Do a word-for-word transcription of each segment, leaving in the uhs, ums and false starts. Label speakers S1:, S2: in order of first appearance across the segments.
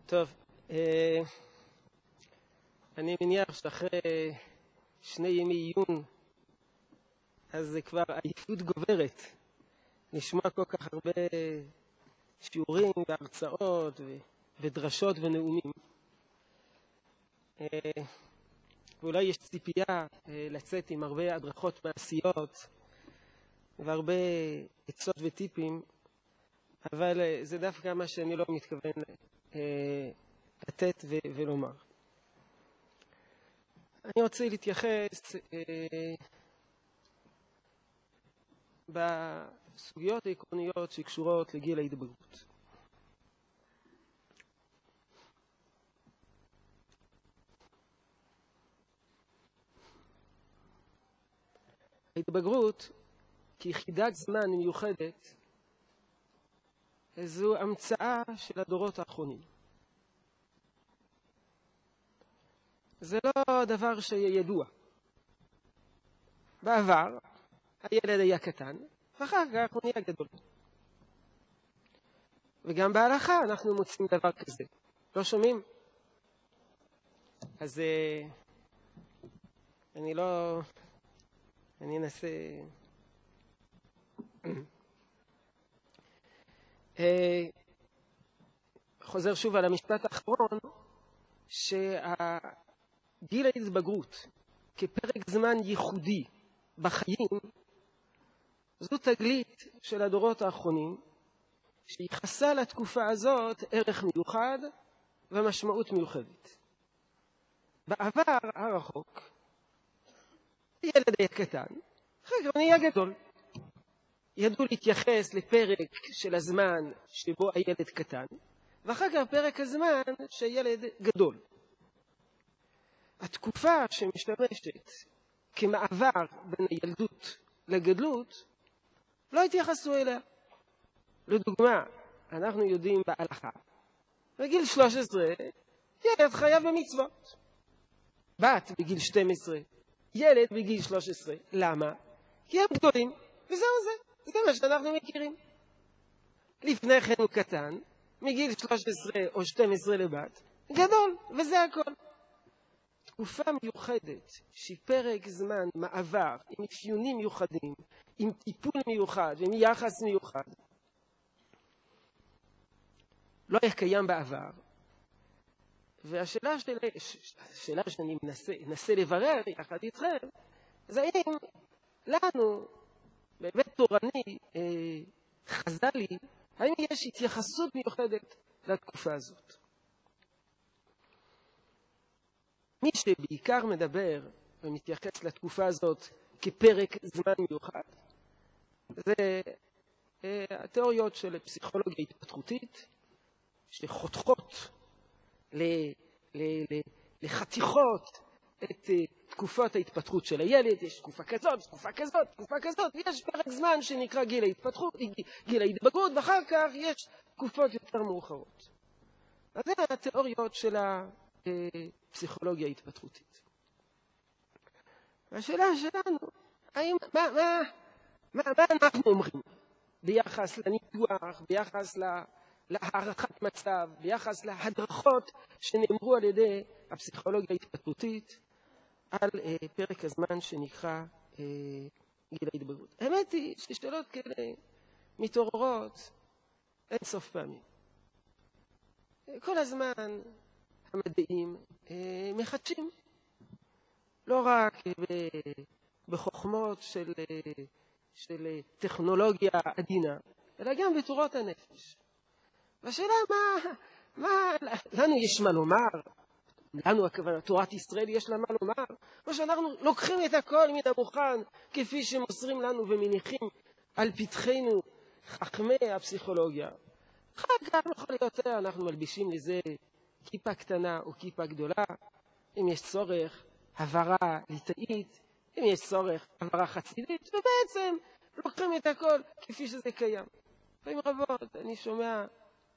S1: טוב, אה, אני מניח שאחרי שני ימי עיון, אז זה כבר עייפות גוברת. לשמוע כל כך הרבה שיעורים והרצאות ו- ודרשות ונאומים. אה, ואולי יש ציפייה אה, לצאת עם הרבה הדרכות מעשיות והרבה עצות וטיפים, אבל אה, זה דווקא מה שאני לא מתכוון אה, לתת ו- ולומר. אני רוצה להתייחס אה, בסוגיות העקרוניות שקשורות לגיל ההתבגרות. ההתבגרות כיחידת זמן מיוחדת זו המצאה של הדורות האחרונים. זה לא דבר שידוע. בעבר הילד היה קטן, ואחר כך הוא נהיה גדול. וגם בהלכה אנחנו מוצאים דבר כזה. לא שומעים? אז אני לא... אני אנסה... חוזר שוב על המשפט האחרון, שהגיל ההתבגרות כפרק זמן ייחודי בחיים, זו תגלית של הדורות האחרונים, שיחסה לתקופה הזאת ערך מיוחד ומשמעות מיוחדת. בעבר הרחוק, ילד היה קטן, אחר כך נהיה גדול. ידעו להתייחס לפרק של הזמן שבו הילד קטן, ואחר כך פרק הזמן שהילד גדול. התקופה שמשתמשת כמעבר בין הילדות לגדלות, לא התייחסו אליה. לדוגמה, אנחנו יודעים בהלכה, בגיל שלוש עשרה, ילד חייב במצוות. בת בגיל שתים עשרה, ילד בגיל שלוש עשרה. למה? כי הם גדולים, וזהו זה. זה מה שאנחנו מכירים. לפני כן הוא קטן, מגיל שלוש עשרה או שתים עשרה לבת, גדול, וזה הכל. תקופה מיוחדת, שהיא פרק זמן מעבר, עם אפיונים מיוחדים, עם טיפול מיוחד ועם יחס מיוחד, לא היה קיים בעבר. והשאלה שלי, השאלה שאני מנסה, מנסה לברר יחד איתכם, זה האם לנו, בהיבט תורני, אה, חז"לי, האם יש התייחסות מיוחדת לתקופה הזאת? מי שבעיקר מדבר ומתייחס לתקופה הזאת כפרק זמן מיוחד, זה אה, התיאוריות של פסיכולוגיה התפתחותית, שחותכות ל, ל, ל, לחתיכות את uh, תקופות ההתפתחות של הילד. יש תקופה כזאת, תקופה כזאת, תקופה כזאת, יש פרק זמן שנקרא גיל ההתפתחות, גיל ההתבגרות, ואחר כך יש תקופות יותר מאוחרות. אז זה התיאוריות של הפסיכולוגיה ההתפתחותית. והשאלה שלנו, האם, מה, מה, מה, מה אנחנו אומרים ביחס לניתוח, ביחס ל... להערכת מצב, ביחס להדרכות שנאמרו על ידי הפסיכולוגיה ההתפתחותית על אה, פרק הזמן שנקרא אה, גיל ההתבגרות. האמת היא ששאלות כאלה מתעוררות אין סוף פעמים. כל הזמן המדעים אה, מחדשים, לא רק אה, בחוכמות של, אה, של טכנולוגיה עדינה, אלא גם בתורות הנפש. והשאלה מה, מה, לנו יש מה לומר, לנו הכוונה, תורת ישראל יש לה מה לומר, או שאנחנו לוקחים את הכל מן המוכן, כפי שמוסרים לנו ומניחים על פתחנו חכמי הפסיכולוגיה. אחר כך לכל יותר אנחנו מלבישים לזה כיפה קטנה או כיפה גדולה, אם יש צורך, הברה ליטאית, אם יש צורך, הברה חסידית, ובעצם לוקחים את הכל כפי שזה קיים. פעמים רבות אני שומע,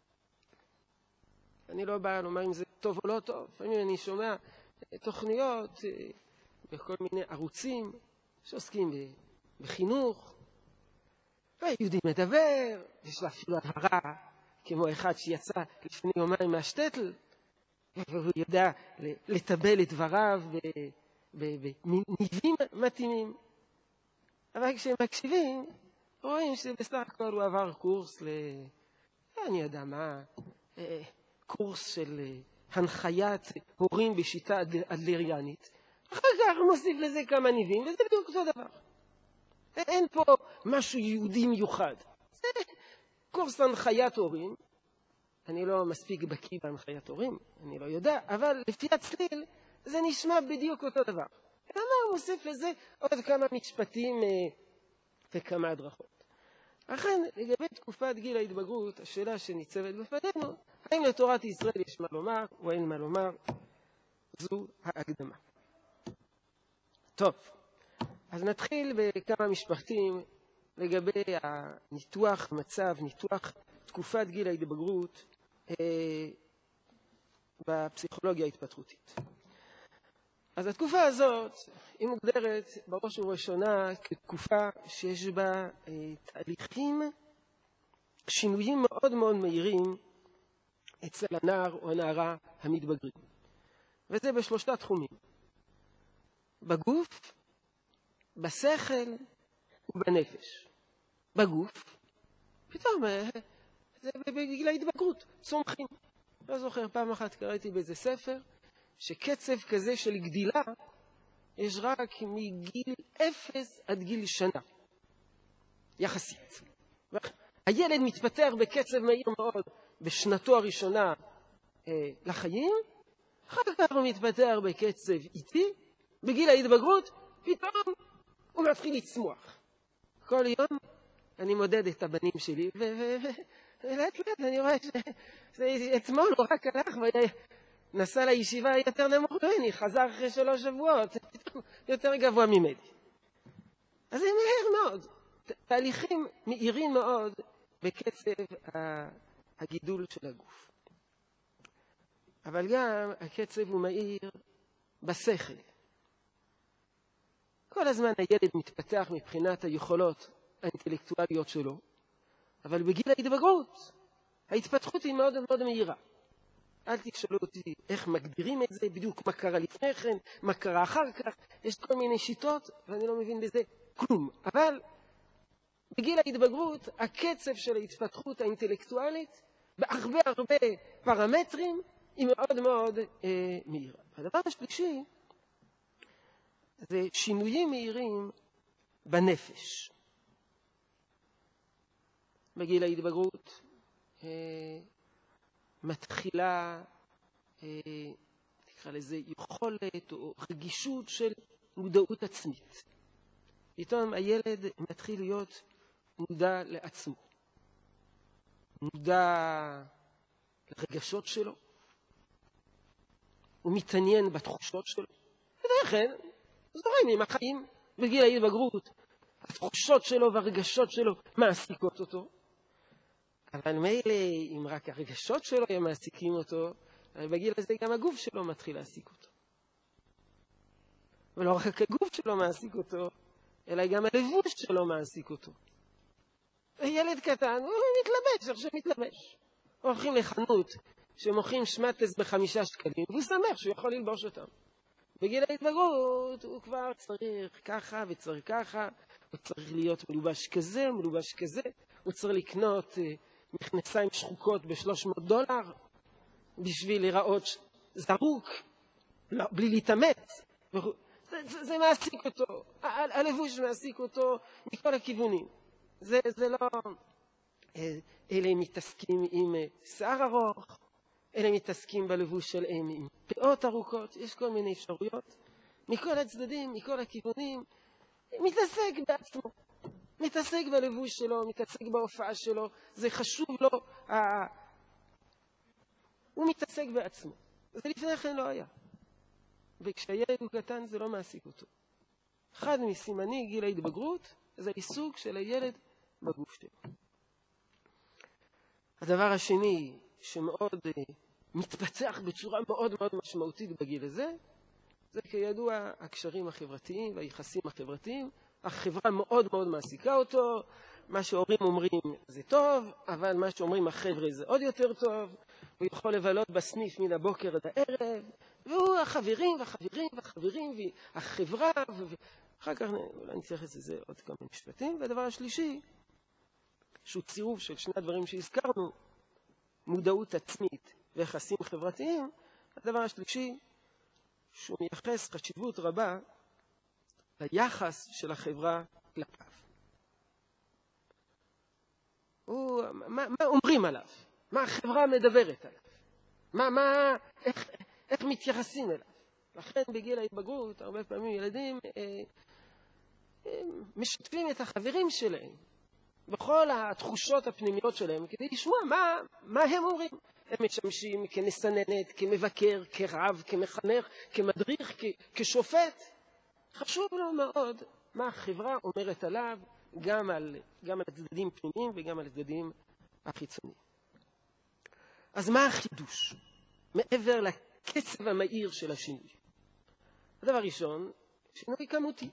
S1: אני לא בא לומר אם זה טוב או לא טוב, לפעמים אני שומע תוכניות בכל מיני ערוצים שעוסקים בחינוך, ויהודי מדבר, יש לה אפילו הבהרה כמו אחד שיצא לפני יומיים מהשטטל, והוא יודע לטבל את דבריו בניבים מתאימים. אבל כשהם מקשיבים, רואים שבסך הכל הוא עבר קורס ל... אני יודע מה, קורס של הנחיית הורים בשיטה אדלריאנית. אחר כך הוא מוסיף לזה כמה ניבים, וזה בדיוק אותו דבר. אין פה משהו יהודי מיוחד. זה קורס הנחיית הורים. אני לא מספיק בקיא בהנחיית הורים, אני לא יודע, אבל לפי הצליל זה נשמע בדיוק אותו דבר. למה הוא מוסיף לזה עוד כמה משפטים וכמה הדרכות? לכן, לגבי תקופת גיל ההתבגרות, השאלה שניצבת בפנינו, האם לתורת ישראל יש מה לומר או אין מה לומר, זו ההקדמה. טוב, אז נתחיל בכמה משפטים לגבי הניתוח מצב, ניתוח תקופת גיל ההתבגרות אה, בפסיכולוגיה ההתפתחותית. אז התקופה הזאת היא מוגדרת בראש ובראשונה כתקופה שיש בה אה, תהליכים, שינויים מאוד מאוד מהירים אצל הנער או הנערה המתבגרים. וזה בשלושת תחומים. בגוף, בשכל ובנפש. בגוף, פתאום זה בגיל ההתבגרות, צומחים. לא זוכר, פעם אחת קראתי באיזה ספר, שקצב כזה של גדילה יש רק מגיל אפס עד גיל שנה. יחסית. הילד מתפתח בקצב מהיר מאוד בשנתו הראשונה אה, לחיים, אחר כך הוא מתפתח בקצב איטי, בגיל ההתבגרות, פתאום הוא מתחיל לצמוח. כל יום אני מודד את הבנים שלי, ולאט לאט אני רואה שאתמול הוא רק הלך ונסע לישיבה יותר נמוך ממני, חזר אחרי שלוש שבועות, יותר גבוה ממני. אז זה מהר מאוד, תהליכים מהירים מאוד בקצב הגידול של הגוף. אבל גם הקצב הוא מהיר בשכל. כל הזמן הילד מתפתח מבחינת היכולות האינטלקטואליות שלו, אבל בגיל ההתבגרות ההתפתחות היא מאוד מאוד מהירה. אל תשאלו אותי איך מגדירים את זה, בדיוק מה קרה לפני כן, מה קרה אחר כך, יש כל מיני שיטות ואני לא מבין בזה כלום. אבל בגיל ההתבגרות הקצב של ההתפתחות האינטלקטואלית בהרבה הרבה פרמטרים היא מאוד מאוד אה, מהירה. הדבר השלישי זה שינויים מהירים בנפש. בגיל ההתבגרות אה, מתחילה, אה, נקרא לזה, יכולת או רגישות של מודעות עצמית. פתאום הילד מתחיל להיות מודע לעצמו. מודע לרגשות שלו. הוא מתעניין בתחושות שלו. ולכן, זורם עם החיים בגיל ההתבגרות. התחושות שלו והרגשות שלו מעסיקות אותו. אבל מילא, אם רק הרגשות שלו הם מעסיקים אותו, בגיל הזה גם הגוף שלו מתחיל להעסיק אותו. ולא רק הגוף שלו מעסיק אותו, אלא גם הלבוש שלו מעסיק אותו. ילד קטן, הוא מתלבש, עכשיו מתלבש. הולכים לחנות שמוכרים שמטס בחמישה שקלים, והוא שמח שהוא יכול ללבוש אותם. בגיל ההתבגרות הוא כבר צריך ככה וצריך ככה, הוא צריך להיות מלובש כזה, מלובש כזה, הוא צריך לקנות מכנסיים שחוקות ב-שלוש מאות דולר, בשביל לראות זרוק, לא, בלי להתאמץ. זה, זה, זה מעסיק אותו, ה- הלבוש מעסיק אותו מכל הכיוונים. זה, זה לא... אלה מתעסקים עם שיער ארוך, אלה מתעסקים בלבוש שלהם עם פאות ארוכות, יש כל מיני אפשרויות. מכל הצדדים, מכל הכיוונים, מתעסק בעצמו. מתעסק בלבוש שלו, מתעסק בהופעה שלו, זה חשוב לו. הוא מתעסק בעצמו. זה לפני כן לא היה. וכשהילד הוא קטן זה לא מעסיק אותו. אחד מסימני גיל ההתבגרות זה עיסוק של הילד בגוף שלו. הדבר השני שמאוד מתפתח בצורה מאוד מאוד משמעותית בגיל הזה, זה כידוע הקשרים החברתיים והיחסים החברתיים. החברה מאוד מאוד מעסיקה אותו, מה שהורים אומרים זה טוב, אבל מה שאומרים החבר'ה זה עוד יותר טוב, הוא יכול לבלות בסניף מן הבוקר עד הערב, והוא החברים והחברים והחברים והחברה, ואחר כך אולי נתייחס לזה עוד כמה משפטים. והדבר השלישי, שהוא צירוף של שני הדברים שהזכרנו, מודעות עצמית ויחסים חברתיים, הדבר השלישי, שהוא מייחס חשיבות רבה ליחס של החברה כלפיו. הוא, מה, מה אומרים עליו? מה החברה מדברת עליו? מה, מה, איך, איך מתייחסים אליו? לכן בגיל ההתבגרות, הרבה פעמים ילדים אה, אה, משתפים את החברים שלהם בכל התחושות הפנימיות שלהם, כדי לשמוע מה, מה הם אומרים. הם משמשים כמסננת, כמבקר, כרב, כמחנך, כמדריך, כ, כשופט. חשוב לו מאוד מה החברה אומרת עליו, גם על, גם על הצדדים פנימיים וגם על הצדדים החיצוניים. אז מה החידוש? מעבר לקצב המהיר של השינוי. הדבר ראשון, שינוי כמותי.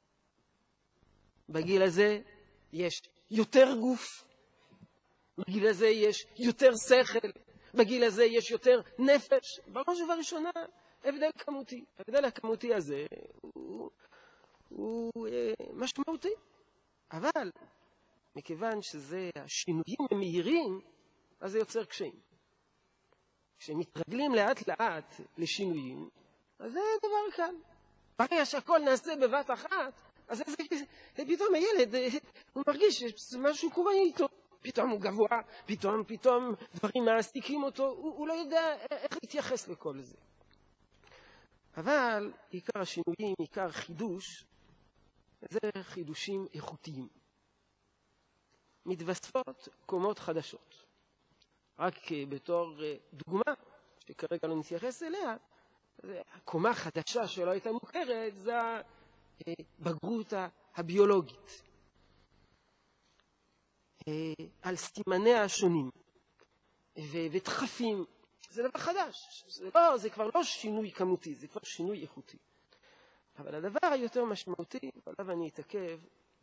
S1: בגיל הזה יש יותר גוף, בגיל הזה יש יותר שכל, בגיל הזה יש יותר נפש. בראש ובראשונה, הבדל כמותי. ההבדל הכמותי הזה הוא, הוא אה, משמעותי. אבל מכיוון שזה השינויים המהירים, אז זה יוצר קשיים. כשמתרגלים לאט לאט לשינויים, אז זה דבר קל. ברגע שהכל נעשה בבת אחת, אז זה, זה, זה פתאום הילד, הוא מרגיש שמשהו קורה איתו. פתאום הוא גבוה, פתאום, פתאום דברים מעסיקים אותו, הוא, הוא לא יודע איך להתייחס לכל זה. אבל עיקר השינויים, עיקר חידוש, זה חידושים איכותיים. מתווספות קומות חדשות. רק בתור דוגמה, שכרגע לא נתייחס אליה, הקומה חדשה שלא הייתה מוכרת, זה הבגרות הביולוגית. על סתימניה השונים ודחפים. זה דבר חדש. זה, לא, זה כבר לא שינוי כמותי, זה כבר שינוי איכותי. אבל הדבר היותר משמעותי, ועליו אני אתעכב,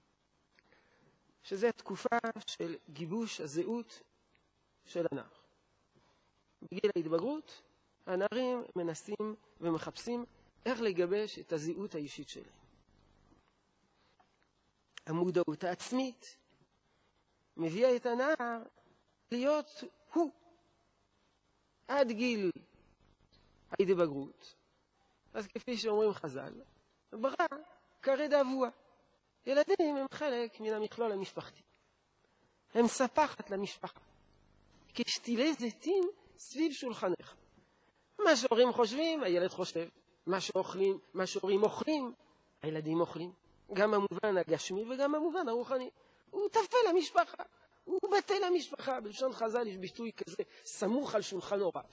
S1: שזה התקופה של גיבוש הזהות של הנער. בגיל ההתבגרות, הנערים מנסים ומחפשים איך לגבש את הזהות האישית שלהם. המודעות העצמית מביאה את הנער להיות הוא. עד גיל ההתבגרות, אז כפי שאומרים חז"ל, ברא כרת אבוה. ילדים הם חלק מן המכלול המשפחתי. הם ספחת למשפחה. כשתילי זיתים סביב שולחנך. מה שהורים חושבים, הילד חושב. מה שאוכלים, מה שהורים אוכלים, הילדים אוכלים. גם המובן הגשמי וגם המובן הרוחני. הוא תפל למשפחה. הוא בטל למשפחה. בלשון חז"ל יש ביטוי כזה, סמוך על שולחן הוריו.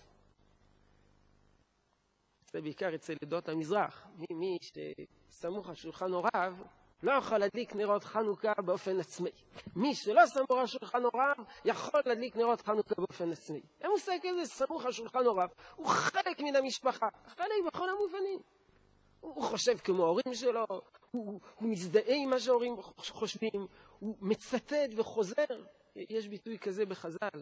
S1: זה בעיקר אצל עדות המזרח. מי, מי שסמוך על שולחן הוריו, לא יכול להדליק נרות חנוכה באופן עצמאי. מי שלא סמוך על שולחן הוריו, יכול להדליק נרות חנוכה באופן עצמאי. המושג הזה סמוך על שולחן הוריו, הוא חלק מן המשפחה, חלק בכל המובנים. הוא חושב כמו ההורים שלו, הוא, הוא מזדהה עם מה שההורים חושבים, הוא מצטט וחוזר. יש ביטוי כזה בחז"ל.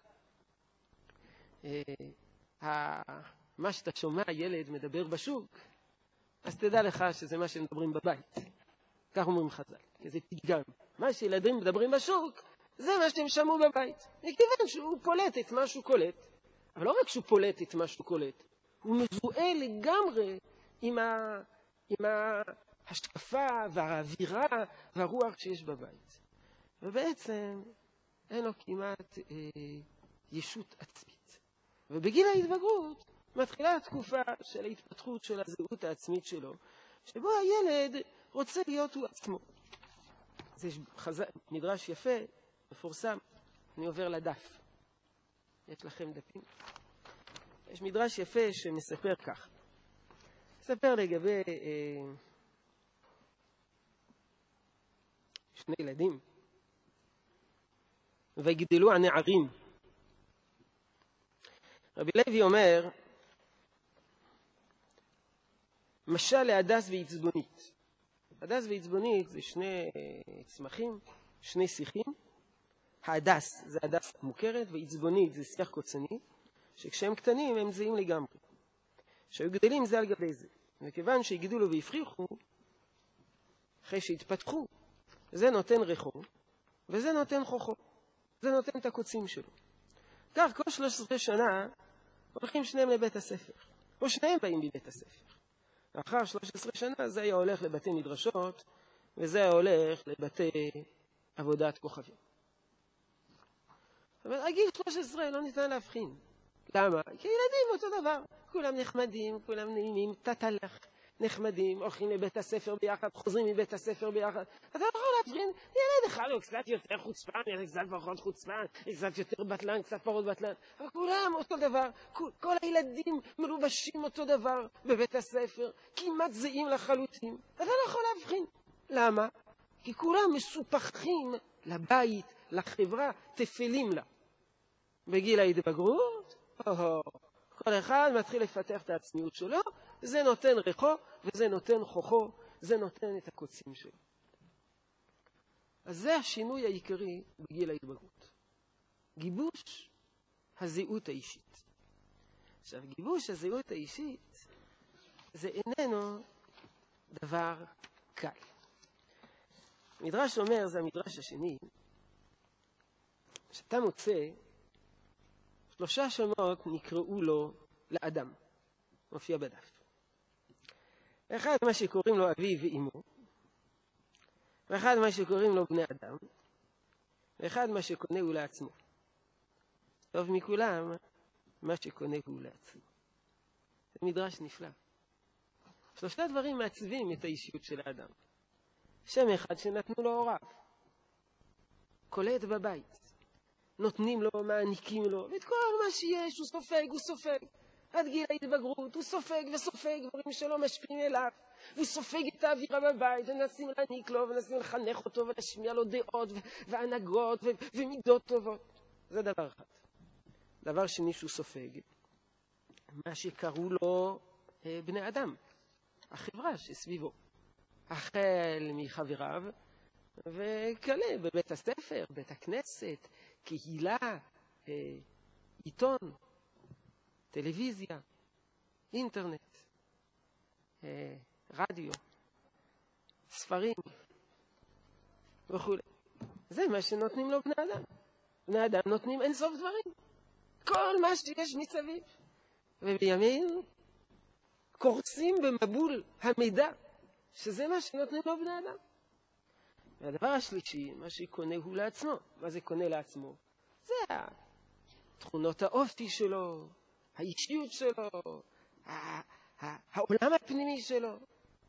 S1: מה שאתה שומע ילד מדבר בשוק, אז תדע לך שזה מה שמדברים בבית. כך אומרים חז"ל, זה פתגם. מה שילדים מדברים בשוק, זה מה שהם שמעו בבית. מכיוון שהוא פולט את מה שהוא קולט. אבל לא רק שהוא פולט את מה שהוא קולט, הוא מזוהה לגמרי עם, ה... עם ההשקפה והאווירה והרוח שיש בבית. ובעצם אין לו כמעט אה, ישות עצמית. ובגיל ההתבגרות מתחילה התקופה של ההתפתחות של הזהות העצמית שלו, שבו הילד רוצה להיות הוא עצמו. זה חז... מדרש יפה, מפורסם. אני עובר לדף. יש לכם דפים? יש מדרש יפה שמספר כך. מספר לגבי אה, שני ילדים. ויגדלו הנערים. רבי לוי אומר, משל להדס ועצבונית. הדס ועצבונית זה שני צמחים, שני שיחים, ההדס זה הדס מוכרת, ועצבונית זה שיח קוצני, שכשהם קטנים הם זהים לגמרי. כשהיו גדלים זה על גבי זה. וכיוון שהגדלו והפריחו, אחרי שהתפתחו, זה נותן ריחו, וזה נותן חוכו. זה נותן את הקוצים שלו. כך כל שלוש עשרה שנה הולכים שניהם לבית הספר. או שניהם באים מבית הספר. לאחר שלוש עשרה שנה זה היה הולך לבתי מדרשות, וזה היה הולך לבתי עבודת כוכבים. אבל הגיל שלוש עשרה לא ניתן להבחין. למה? כי ילדים אותו דבר. כולם נחמדים, כולם נעימים, תתלך, נחמדים, הולכים לבית הספר ביחד, חוזרים מבית הספר ביחד. אתה לא יכול להבחין, ילד אחד הוא קצת יותר חוצפן, ילד קצת פחות חוצפן, קצת יותר בטלן, קצת פחות בטלן. אבל כולם אותו דבר, כל, כל הילדים מלובשים אותו דבר בבית הספר, כמעט זהים לחלוטין. אתה לא יכול להבחין. למה? כי כולם מסופחים לבית, לחברה, תפלים לה. בגיל ההתבגרות, או, כל אחד מתחיל לפתח את העצמיות שלו, זה נותן ריחו, וזה נותן חוכו, זה נותן את הקוצים שלו. אז זה השינוי העיקרי בגיל ההתבגרות. גיבוש הזהות האישית. עכשיו, גיבוש הזהות האישית, זה איננו דבר קל. המדרש אומר, זה המדרש השני, שאתה מוצא, שלושה שמות נקראו לו לאדם. מופיע בדף. אחד מה שקוראים לו אביו ואימו, ואחד מה שקוראים לו בני אדם, ואחד מה שקונה הוא לעצמו. טוב מכולם, מה שקונה הוא לעצמו. זה מדרש נפלא. שלושה דברים מעצבים את האישיות של האדם. שם אחד שנתנו לו הוריו. קולט בבית. נותנים לו, מעניקים לו, ואת כל מה שיש, הוא סופג, הוא סופג. עד גיל ההתבגרות, הוא סופג וסופג דברים שלא משפיעים אליו. הוא סופג את האווירה בבית, ונסים להניק לו, ונסים לחנך אותו, ולשמיע לו דעות, והנהגות, ומידות טובות. זה דבר אחד. דבר שני שהוא סופג, מה שקראו לו בני אדם, החברה שסביבו. החל מחבריו, וכלה בבית הספר, בית הכנסת, קהילה, עיתון, טלוויזיה, אינטרנט, רדיו, ספרים וכו'. זה מה שנותנים לו בני אדם. בני אדם נותנים אין סוף דברים. כל מה שיש מסביב. ובימים קורצים במבול המידע, שזה מה שנותנים לו בני אדם. והדבר השלישי, מה שקונה הוא לעצמו. מה זה קונה לעצמו? זה תכונות האופי שלו, האישיות שלו, העולם הפנימי שלו.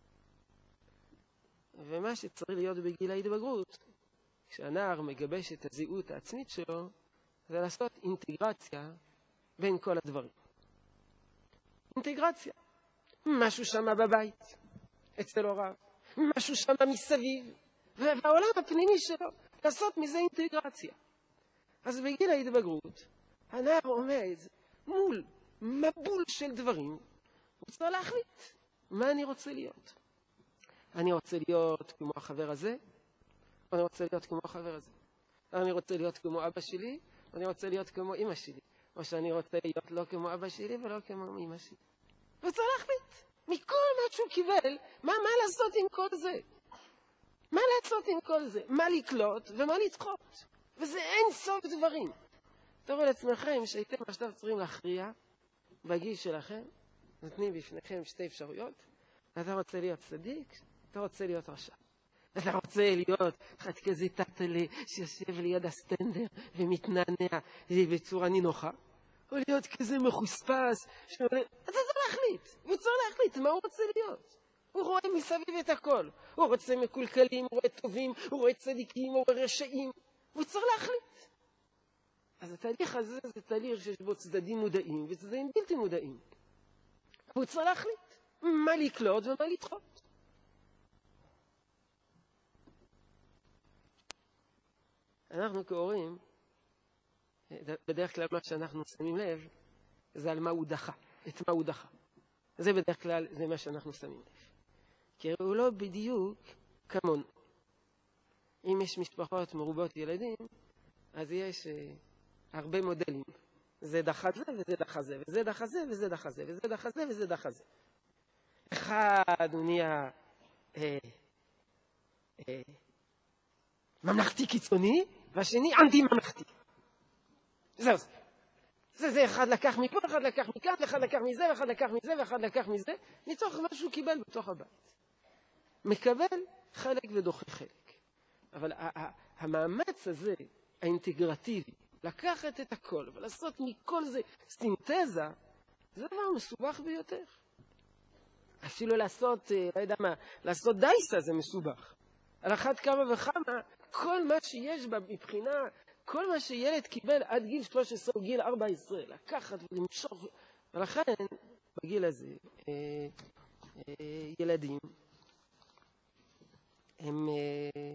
S1: ומה שצריך להיות בגיל ההתבגרות, כשהנער מגבש את הזהות העצמית שלו, זה לעשות אינטגרציה בין כל הדברים. אינטגרציה. משהו שמה בבית, אצל הוריו, משהו שמה מסביב, והעולם הפנימי שלו, לעשות מזה אינטגרציה. אז בגיל ההתבגרות, הנער עומד מול מבול של דברים, הוא צריך להחליט מה אני רוצה להיות. אני רוצה להיות כמו החבר הזה, או אני רוצה להיות כמו החבר הזה. או אני רוצה להיות כמו אבא שלי, או אני רוצה להיות כמו אמא שלי. או שאני רוצה להיות לא כמו אבא שלי ולא כמו אמא שלי. הוא צריך להחליט מכל מה שהוא קיבל, מה, מה לעשות עם כל זה. מה לעשות עם כל זה? מה לקלוט ומה לדחות. וזה אין סוף דברים. תראו לעצמכם שהייתם עכשיו צריכים להכריע בגיל שלכם, נותנים בפניכם שתי אפשרויות. אתה רוצה להיות צדיק, אתה רוצה להיות רשע. אתה רוצה להיות אחד כזה טטלה שיושב ליד הסטנדר ומתנענע בצורה נינוחה, או להיות כזה מחוספס שעולה... אתה צריך להחליט, הוא צריך להחליט מה הוא רוצה להיות. הוא רואה מסביב את הכל. הוא רוצה מקולקלים, הוא רואה טובים, הוא רואה צדיקים, הוא רואה רשעים. הוא צריך להחליט. אז התהליך הזה זה תהליך שיש בו צדדים מודעים וצדדים בלתי מודעים. הוא צריך להחליט מה לקלוט ומה לדחות. אנחנו כהורים, בדרך כלל מה שאנחנו שמים לב, זה על מה הוא דחה, את מה הוא דחה. זה בדרך כלל, זה מה שאנחנו שמים לב. כי הוא לא בדיוק כמונו. אם יש משפחות מרובות ילדים, אז יש אה, הרבה מודלים. זה דחה זה וזה דחה זה, וזה דחה זה וזה דחה זה, וזה דחה זה וזה דחה זה. אחד הוא נהיה אה, אה, ממלכתי קיצוני, והשני אנטי ממלכתי. זהו זה. זה, זה אחד לקח מפה, אחד לקח מכאן, אחד לקח מזה, ואחד לקח מזה, ואחד לקח מזה, ניצוח מה שהוא קיבל בתוך הבית. מקבל חלק ודוחה חלק. אבל המאמץ הזה, האינטגרטיבי, לקחת את הכל ולעשות מכל זה סינתזה, זה דבר מסובך ביותר. אפילו לעשות, לא יודע מה, לעשות דייסה זה מסובך. על אחת כמה וכמה, כל מה שיש בה מבחינה, כל מה שילד קיבל עד גיל שלוש עשרה או גיל ארבע עשרה, לקחת ולמשוך, ולכן בגיל הזה, אה, אה, ילדים, הם, אה,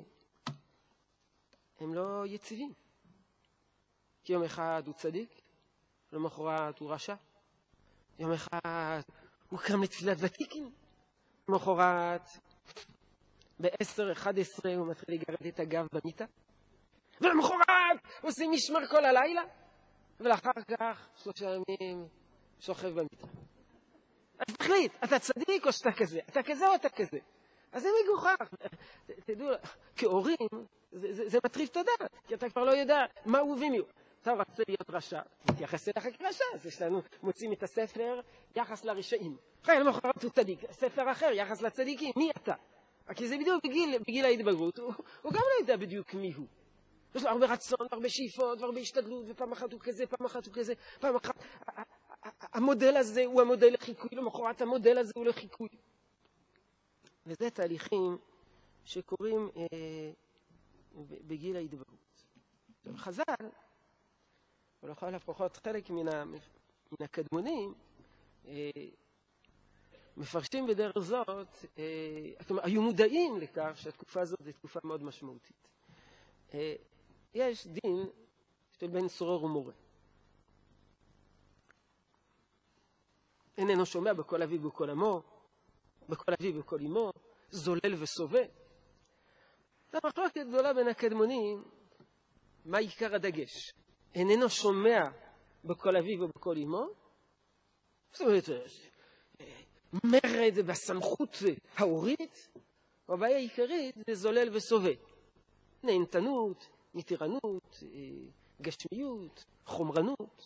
S1: הם לא יציבים. כי יום אחד הוא צדיק, למחרת הוא רשע. יום אחד הוא קם לתפילת ותיקין, למחרת ב-עשר אחד עשרה הוא מתחיל לגרד את הגב במיטה, ולמחרת הוא עושה משמר כל הלילה, ולאחר כך שלושה ימים שוכב במיטה. אז תחליט, אתה צדיק או שאתה כזה? אתה כזה או אתה כזה? אז זה מגוחך. תדעו, כהורים זה, זה, זה מטריף את הדעת, כי אתה כבר לא יודע מה הוא ומי הוא. אתה רוצה להיות רשע, מתייחס אליך כרשע, אז יש לנו, מוצאים את הספר יחס לרשעים. אחרי למחרת הוא צדיק, ספר אחר יחס לצדיקים, מי אתה? כי זה בדיוק בגיל, בגיל ההתבגרות, הוא, הוא גם לא יודע בדיוק מי הוא. יש לו הרבה רצון, הרבה שאיפות, והרבה השתדלות, ופעם אחת הוא כזה, פעם אחת הוא כזה, פעם אחת, המודל הזה הוא המודל לחיקוי, למחרת המודל הזה הוא לחיקוי. וזה תהליכים שקורים אה, בגיל ההתבגרות. חז"ל, ולכל לפחות חלק מן, ה, מן הקדמונים, אה, מפרשים בדרך זאת, אה, היו מודעים לכך שהתקופה הזאת היא תקופה מאוד משמעותית. אה, יש דין של בן סורר ומורה. איננו שומע בכל אביו ובכל עמו, בכל אביו ובכל אמו, זולל וסובא. זו מחלוקת גדולה בין הקדמונים, מה עיקר הדגש? איננו שומע בכל אביו ובכל אמו? זאת אומרת, מרד בסמכות ההורית, או הבעיה העיקרית זה זולל וסובא. נהנתנות, מתירנות, גשמיות, חומרנות.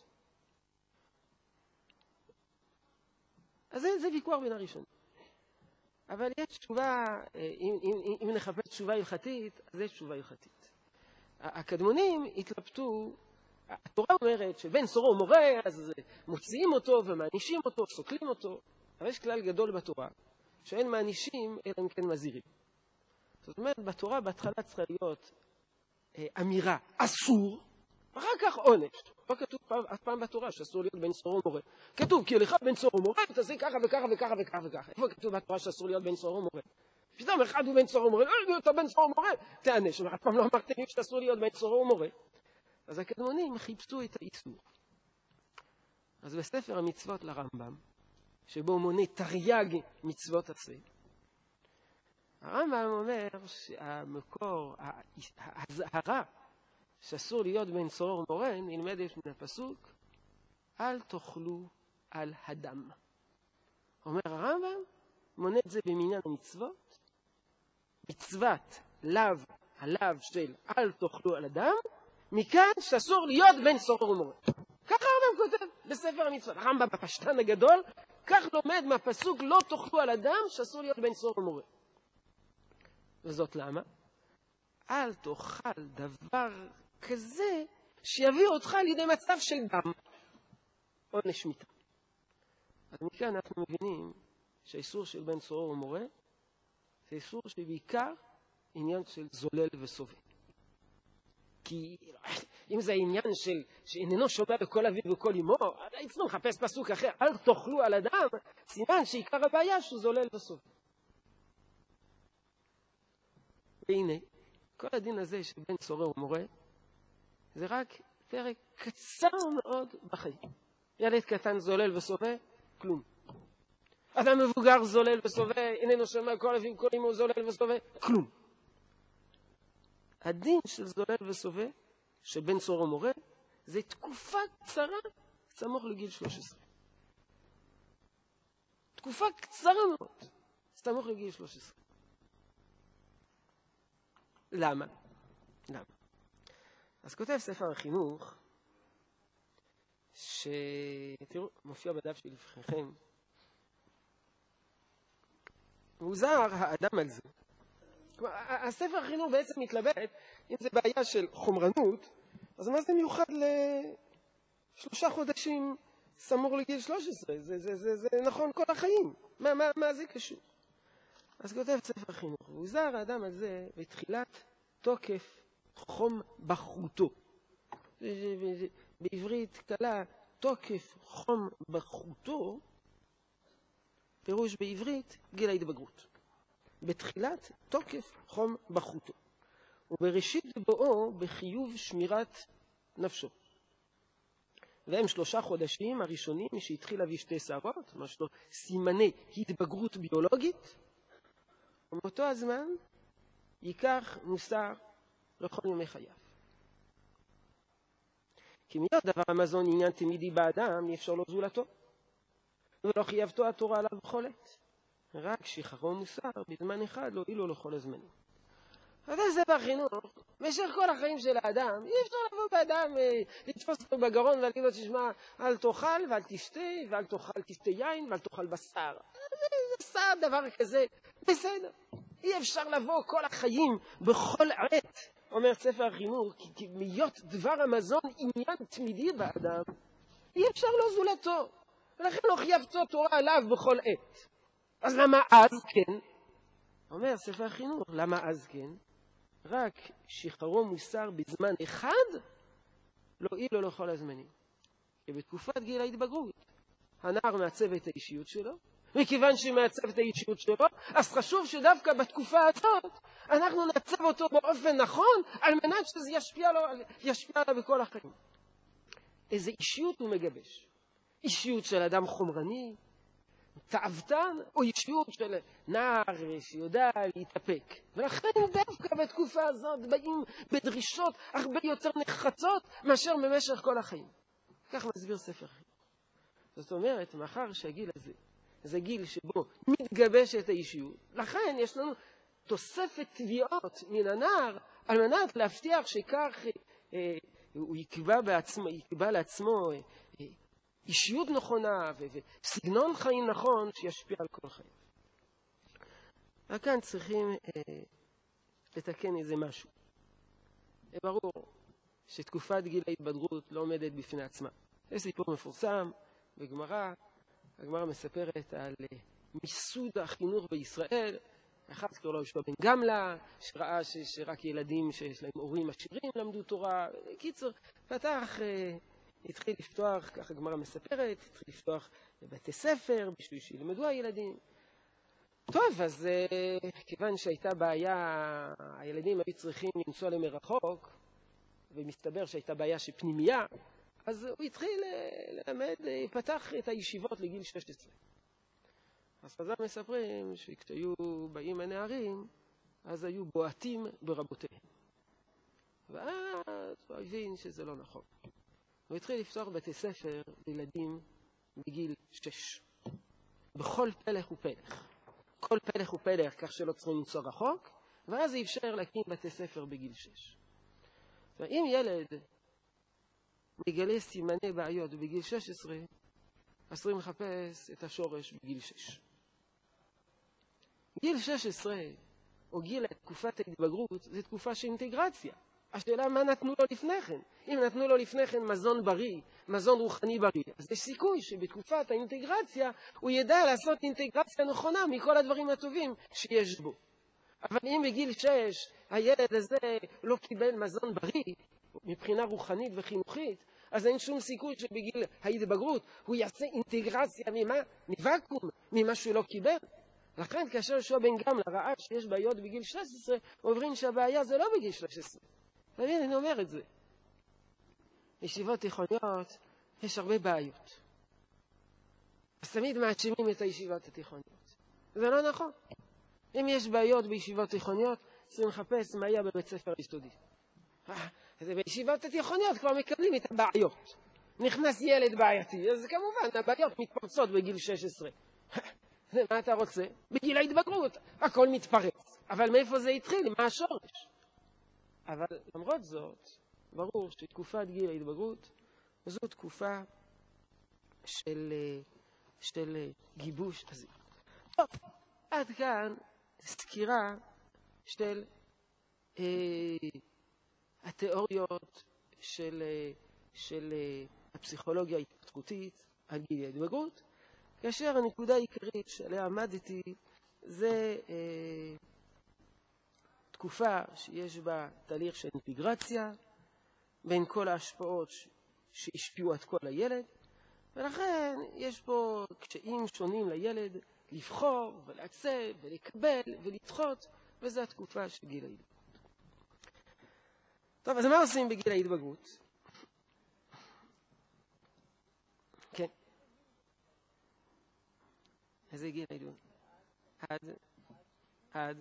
S1: אז זה, זה ויכוח בין הראשון. אבל יש תשובה, אם, אם, אם נחפש תשובה הלכתית, אז יש תשובה הלכתית. הקדמונים התלבטו, התורה אומרת שבן סורו ומורה, אז מוציאים אותו ומענישים אותו, סוקלים אותו. אבל יש כלל גדול בתורה, שאין מענישים אלא אם כן מזהירים. זאת אומרת, בתורה בהתחלה צריכה להיות אה, אמירה, אסור, אחר כך עונש. לא כתוב פעם, אף פעם בתורה שאסור להיות בן סורו ומורה. כתוב, כי לך בן סורו ומורה, תעשה ככה וככה וככה וככה וככה. איפה כתוב בתורה שאסור להיות בן סורו ומורה? פתאום אחד הוא בן סורו ומורה, לא, אתה בן סורו ומורה, תענש. אף פעם לא אמרתם לי שאסור להיות בן סורו ומורה. אז הקדמונים חיפשו את האיסור. אז בספר המצוות לרמב"ם, שבו הוא מונה תרי"ג מצוות עשה, הרמב"ם אומר שהמקור, ההזהרה שאסור להיות בן סורר ומורה, נלמדת מן הפסוק, אל תאכלו על הדם. אומר הרמב"ם, מונה את זה במניין המצוות, מצוות לאו, הלאו של אל תאכלו על הדם, מכאן שאסור להיות בן סורר ומורה. ככה הרמב"ם כותב בספר המצוות. הרמב"ם בפשטן הגדול, כך לומד מהפסוק לא תאכלו על אדם שאסור להיות בן סורר ומורה. וזאת למה? אל תאכל דבר כזה שיביא אותך לידי מצב של דם, עונש מיתה. אז מכאן אנחנו מבינים שהאיסור של בן סורר ומורה זה איסור שבעיקר עניין של זולל וסובא. כי אם זה העניין של שאיננו שומע בכל אביו ובכל אמו, היינו צריכים לחפש פסוק אחר, אל תאכלו על אדם, סימן שעיקר הבעיה שהוא זולל וסובא. והנה, כל הדין הזה של בן סורר ומורה, זה רק פרק קצר מאוד בחיים. ילד קטן זולל וסובא, כלום. אדם מבוגר זולל וסובא, איננו שומע כל אביו ובכל אמו זולל וסובא, כלום. הדין של זולל וסובא של בן צור ומורה, זה תקופה קצרה, סמוך לגיל שלוש עשרה. תקופה קצרה מאוד, סמוך לגיל שלוש עשרה. למה? למה? אז כותב ספר החינוך, שתראו, מופיע בדף שלי לפניכם, מוזר האדם על זה. הספר החינוך בעצם מתלבט, אם זה בעיה של חומרנות, אז מה זה מיוחד לשלושה חודשים סמוך לגיל שלוש עשרה? זה, זה, זה, זה נכון כל החיים. מה, מה, מה זה קשור? אז כותב ספר החינוך, מוזר האדם על זה בתחילת תוקף חום בחוטו. בעברית קלה, תוקף חום בחוטו, פירוש בעברית גיל ההתבגרות. בתחילת תוקף חום בחוטו. ובראשית בואו בחיוב שמירת נפשו. והם שלושה חודשים הראשונים שהתחיל להביא שתי שערות, מה שלא סימני התבגרות ביולוגית, ומאותו הזמן ייקח מוסר לכל ימי חייו. כי מיד דבר המזון עניין תמידי באדם, אי אפשר לו זולתו. ולא חייבתו התורה עליו בכל עת. רק שחררו מוסר בזמן אחד לא אילו לכל הזמנים. אז זה בחינוך, במשך כל החיים של האדם, אי אפשר לבוא באדם, לתפוס אותו בגרון ולהגיד לו, תשמע, אל תאכל ואל תשתה, ואל תאכל תשתה יין ואל תאכל בשר. זה בשר דבר כזה, בסדר. אי אפשר לבוא כל החיים בכל עת, אומר ספר החינוך, כי, כי מיות דבר המזון עניין תמידי באדם, אי אפשר לא זולתו. ולכן לא חייבתו תורה עליו בכל עת. אז למה אז כן? אומר ספר החינוך, למה אז כן? רק שחררו מוסר בזמן אחד, לא אילו לכל הזמנים. כי בתקופת גיל ההתבגרות, הנער מעצב את האישיות שלו, מכיוון שמעצב את האישיות שלו, אז חשוב שדווקא בתקופה הזאת, אנחנו נעצב אותו באופן נכון, על מנת שזה ישפיע, לו, ישפיע עליו בכל החיים. איזה אישיות הוא מגבש? אישיות של אדם חומרני, תאוותן, או אישיות של נער שיודע להתאפק. ולכן דווקא בתקופה הזאת באים בדרישות הרבה יותר נחרצות מאשר במשך כל החיים. כך מסביר ספר החינוך. זאת אומרת, מאחר שהגיל הזה זה גיל שבו מתגבשת האישיות, לכן יש לנו תוספת תביעות מן הנער על מנת להבטיח שכך אה, הוא יקבע, בעצמו, יקבע לעצמו אה, אישיות נכונה וסגנון חיים נכון שישפיע על כל חיים. וכאן צריכים אה, לתקן איזה משהו. ברור שתקופת גיל ההתבגרות לא עומדת בפני עצמה. יש סיפור מפורסם בגמרא, הגמרא מספרת על אה, מיסוד החינוך בישראל. אחד קורא לו יהושע בן גמלא, שראה ש, שרק ילדים שיש להם הורים עשירים למדו תורה. קיצור, פתח... אה, התחיל לפתוח, ככה הגמרא מספרת, התחיל לפתוח בבתי ספר, בשביל שילמדו הילדים. טוב, אז כיוון שהייתה בעיה, הילדים היו צריכים לנסוע למרחוק, ומסתבר שהייתה בעיה של פנימייה, אז הוא התחיל ללמד, פתח את הישיבות לגיל שש עשרה. אז חז"ל מספרים שכשהיו באים הנערים, אז היו בועטים ברבותיהם. ואז הוא הבין שזה לא נכון. הוא התחיל לפתוח בתי ספר לילדים בגיל שש. בכל פלח ופלח. כל פלח ופלח כך שלא צריכים לנסוע רחוק, ואז זה אפשר להקים בתי ספר בגיל שש. ואם ילד מגלה סימני בעיות בגיל שש עשרה, אז צריכים לחפש את השורש בגיל שש. גיל שש עשרה, או גיל תקופת ההתבגרות, זה תקופה של אינטגרציה. השאלה מה נתנו לו לפני כן. אם נתנו לו לפני כן מזון בריא, מזון רוחני בריא, אז יש סיכוי שבתקופת האינטגרציה הוא ידע לעשות אינטגרציה נכונה מכל הדברים הטובים שיש בו. אבל אם בגיל שש הילד הזה לא קיבל מזון בריא, מבחינה רוחנית וחינוכית, אז אין שום סיכוי שבגיל ההתבגרות הוא יעשה אינטגרציה ממה? מוואקום, ממה שהוא לא קיבל. לכן כאשר יהושע בן גמלא ראה שיש בעיות בגיל שש עשרה, אומרים שהבעיה זה לא בגיל שלוש עשרה. תמיד אני אומר את זה. ישיבות תיכוניות, יש הרבה בעיות. אז תמיד מאשימים את הישיבות התיכוניות. זה לא נכון. אם יש בעיות בישיבות תיכוניות, צריכים לחפש מה היה בבית ספר היסודי. אז בישיבות התיכוניות כבר מקבלים את הבעיות. נכנס ילד בעייתי, אז כמובן הבעיות מתפרצות בגיל שש עשרה. מה אתה רוצה? בגיל ההתבגרות, הכל מתפרץ. אבל מאיפה זה התחיל? מה השורש? אבל למרות זאת, ברור שתקופת גיל ההתבגרות זו תקופה של, של גיבוש הזהות. טוב, עד כאן סקירה של אה, התיאוריות של, של הפסיכולוגיה ההתפתחותית על גיל ההתבגרות, כאשר הנקודה העיקרית שעליה עמדתי זה אה, תקופה שיש בה תהליך של אינטגרציה בין כל ההשפעות שהשפיעו את כל הילד, ולכן יש פה קשיים שונים לילד לבחור ולעצב ולקבל ולדחות, וזו התקופה של גיל ההתבגרות. טוב, אז מה עושים בגיל ההתבגרות? כן. איזה גיל ההתבגרות? עד, עד,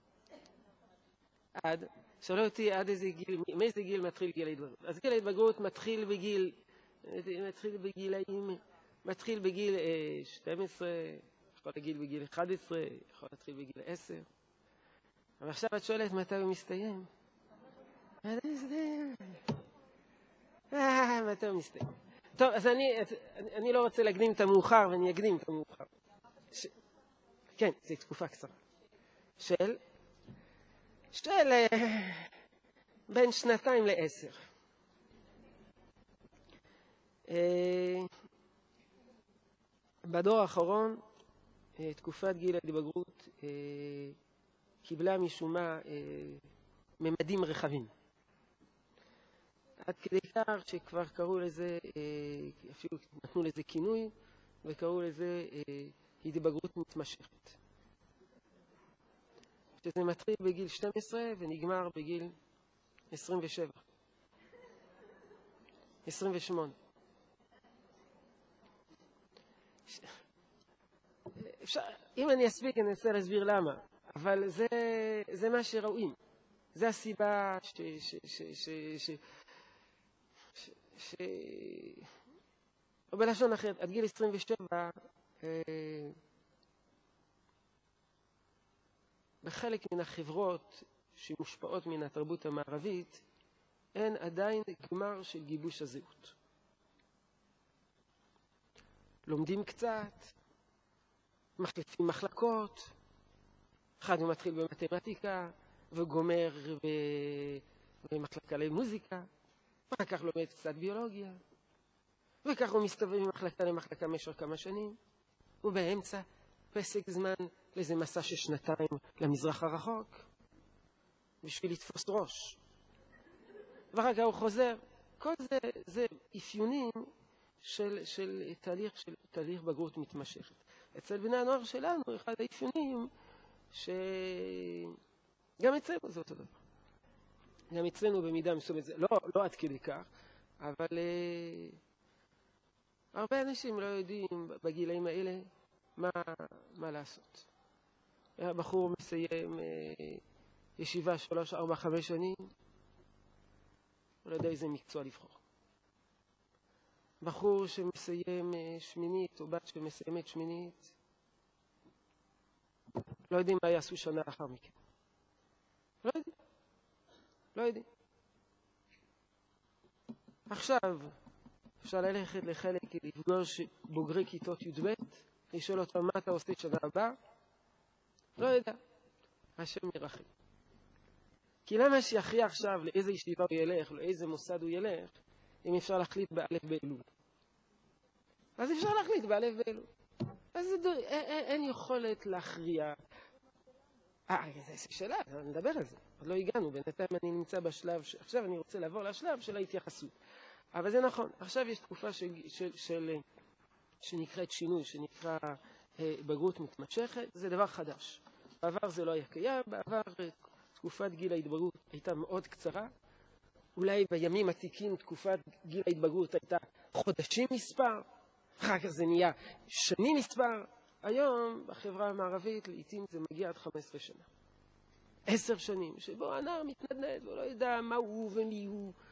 S1: עד, שאלו אותי עד איזה גיל, מאיזה גיל מתחיל גיל ההתבגרות? אז גיל ההתבגרות מתחיל בגיל, מתחיל בגילאים, מתחיל בגיל אה, שתים עשרה, יכול להגיל בגיל אחד עשרה, יכול להתחיל בגיל עשר. אבל עכשיו את שואלת מתי הוא מסתיים? מתי הוא מסתיים? אה, מתי הוא מסתיים? טוב, אז אני, אני לא רוצה להקדים את המאוחר, ואני אקדים את המאוחר. ש... כן, זו תקופה קצרה. של? של בין שנתיים לעשר. בדור האחרון, תקופת גיל ההתבגרות קיבלה משום מה ממדים רחבים. עד כדי כך שכבר קראו לזה, אפילו נתנו לזה כינוי, וקראו לזה התבגרות מתמשכת. שזה מתחיל בגיל שתים עשרה ונגמר בגיל עשרים ושבע. עשרים ושמונה. אפשר, אם אני אספיק אני אנסה להסביר למה, אבל זה, זה מה שראויים. זה הסיבה ש... ש, ש, ש, ש, ש, ש... או בלשון אחרת, עד גיל עשרים ושבע, אה, בחלק מן החברות שמושפעות מן התרבות המערבית, אין עדיין גמר של גיבוש הזהות. לומדים קצת, מחליפים מחלקות, אחד הוא מתחיל במתמטיקה וגומר במחלקה למוזיקה, אחר כך לומד קצת ביולוגיה, וכך הוא מסתובב ממחלקה למחלקה משך כמה שנים, ובאמצע פסק זמן לאיזה מסע של שנתיים למזרח הרחוק, בשביל לתפוס ראש. ואחר כך הוא חוזר. כל זה, זה אפיונים של, של תהליך, של תהליך בגרות מתמשכת. אצל בני הנוער שלנו, אחד האפיונים שגם אצלנו זה אותו דבר. גם אצלנו במידה מסוימת, לא, לא עד כדי כך, אבל אה, הרבה אנשים לא יודעים בגילאים האלה מה, מה לעשות. הבחור מסיים אה, ישיבה שלוש, ארבע, חמש שנים, לא יודע איזה מקצוע לבחור. בחור שמסיים אה, שמינית, או בת שמסיימת שמינית, לא יודעים מה יעשו שנה לאחר מכן. לא יודעים. לא יודעים. עכשיו, אפשר ללכת לחלק לפגוש בוגרי כיתות י' ב', לשאול אותם מה אתה עושה שנה הבאה? לא יודע. השם ירחם. כי למה שיכריע עכשיו לאיזה ישיבה הוא ילך, לאיזה מוסד הוא ילך, אם אפשר להחליט באלף באלול? אז אפשר להחליט באלף באלול. אז אין, אין, אין יכולת להכריע. אה, זו שאלה, נדבר על זה. עוד לא הגענו, בינתיים אני נמצא בשלב, ש... עכשיו אני רוצה לעבור לשלב של ההתייחסות. אבל זה נכון, עכשיו יש תקופה של, של, של, שנקראת שינוי, שנקרא אה, בגרות מתמשכת, זה דבר חדש. בעבר זה לא היה קיים, בעבר תקופת גיל ההתבגרות הייתה מאוד קצרה, אולי בימים עתיקים תקופת גיל ההתבגרות הייתה חודשים מספר, אחר כך זה נהיה שנים מספר, היום בחברה המערבית לעתים זה מגיע עד חמש עשרה שנה. עשר שנים, שבו הנער מתנדנד, הוא לא יודע מה הוא ומי הוא,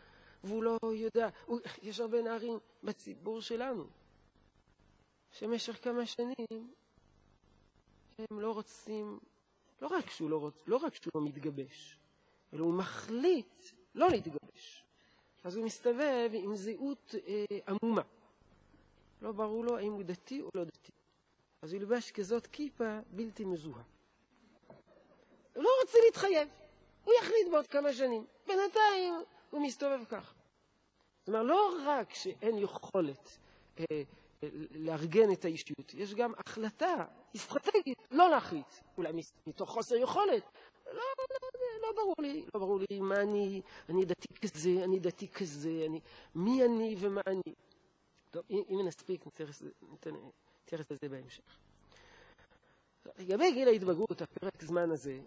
S1: והוא לא יודע, הוא, יש הרבה נערים בציבור שלנו, שמשך כמה שנים הם לא רוצים, לא רק שהוא לא רוצ, לא רק שהוא לא מתגבש, אלא הוא מחליט לא להתגבש. אז הוא מסתובב עם זהות אה, עמומה. לא ברור לו האם הוא דתי או לא דתי. אז הוא ילבש כזאת כיפה בלתי מזוהה. הוא לא רוצה להתחייב. הוא יחליט בעוד כמה שנים. בינתיים הוא מסתובב כך. זאת אומרת, לא רק שאין יכולת אה, אה, לארגן את האישיות, יש גם החלטה אסטרטגית לא להחליט. אולי מתוך חוסר יכולת. לא, לא, לא, לא ברור לי. לא ברור לי מה אני, אני דתי כזה, אני דתי כזה, אני, מי אני ומה אני. טוב, אם נספיק, נתייחס לזה בהמשך. לגבי גיל ההתבגרות, הפרק זמן הזה,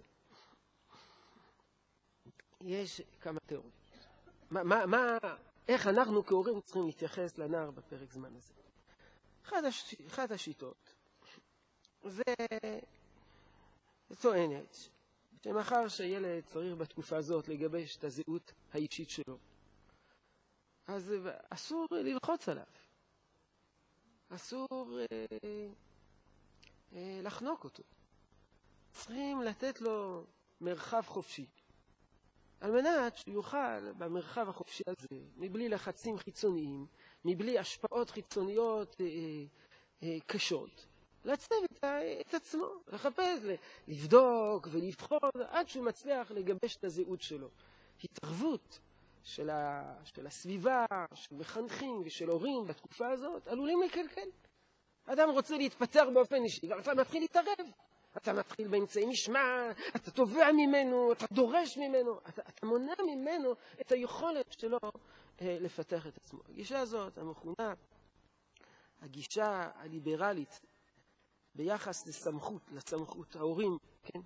S1: יש כמה תיאוריות. מה, מה, מה, איך אנחנו כהורים צריכים להתייחס לנער בפרק זמן הזה? אחת, הש, אחת השיטות, זה טוענת, שמאחר שהילד צריך בתקופה הזאת לגבש את הזהות האישית שלו, אז אסור ללחוץ עליו. אסור אה, אה, לחנוק אותו. צריכים לתת לו מרחב חופשי. על מנת שהוא יוכל במרחב החופשי הזה, מבלי לחצים חיצוניים, מבלי השפעות חיצוניות אה, אה, קשות, לעצב את, את עצמו, לחפש, לבדוק ולבחור, עד שהוא מצליח לגבש את הזהות שלו. התערבות של, ה, של הסביבה, של מחנכים ושל הורים בתקופה הזאת, עלולים לקלקל. אדם רוצה להתפטר באופן אישי, ואתה מתחיל להתערב. אתה מתחיל באמצעי משמע, אתה תובע ממנו, אתה דורש ממנו, אתה, אתה מונע ממנו את היכולת שלו אה, לפתח את עצמו. הגישה הזאת, המכונה, הגישה הליברלית, ביחס לסמכות, לסמכות ההורים, כן?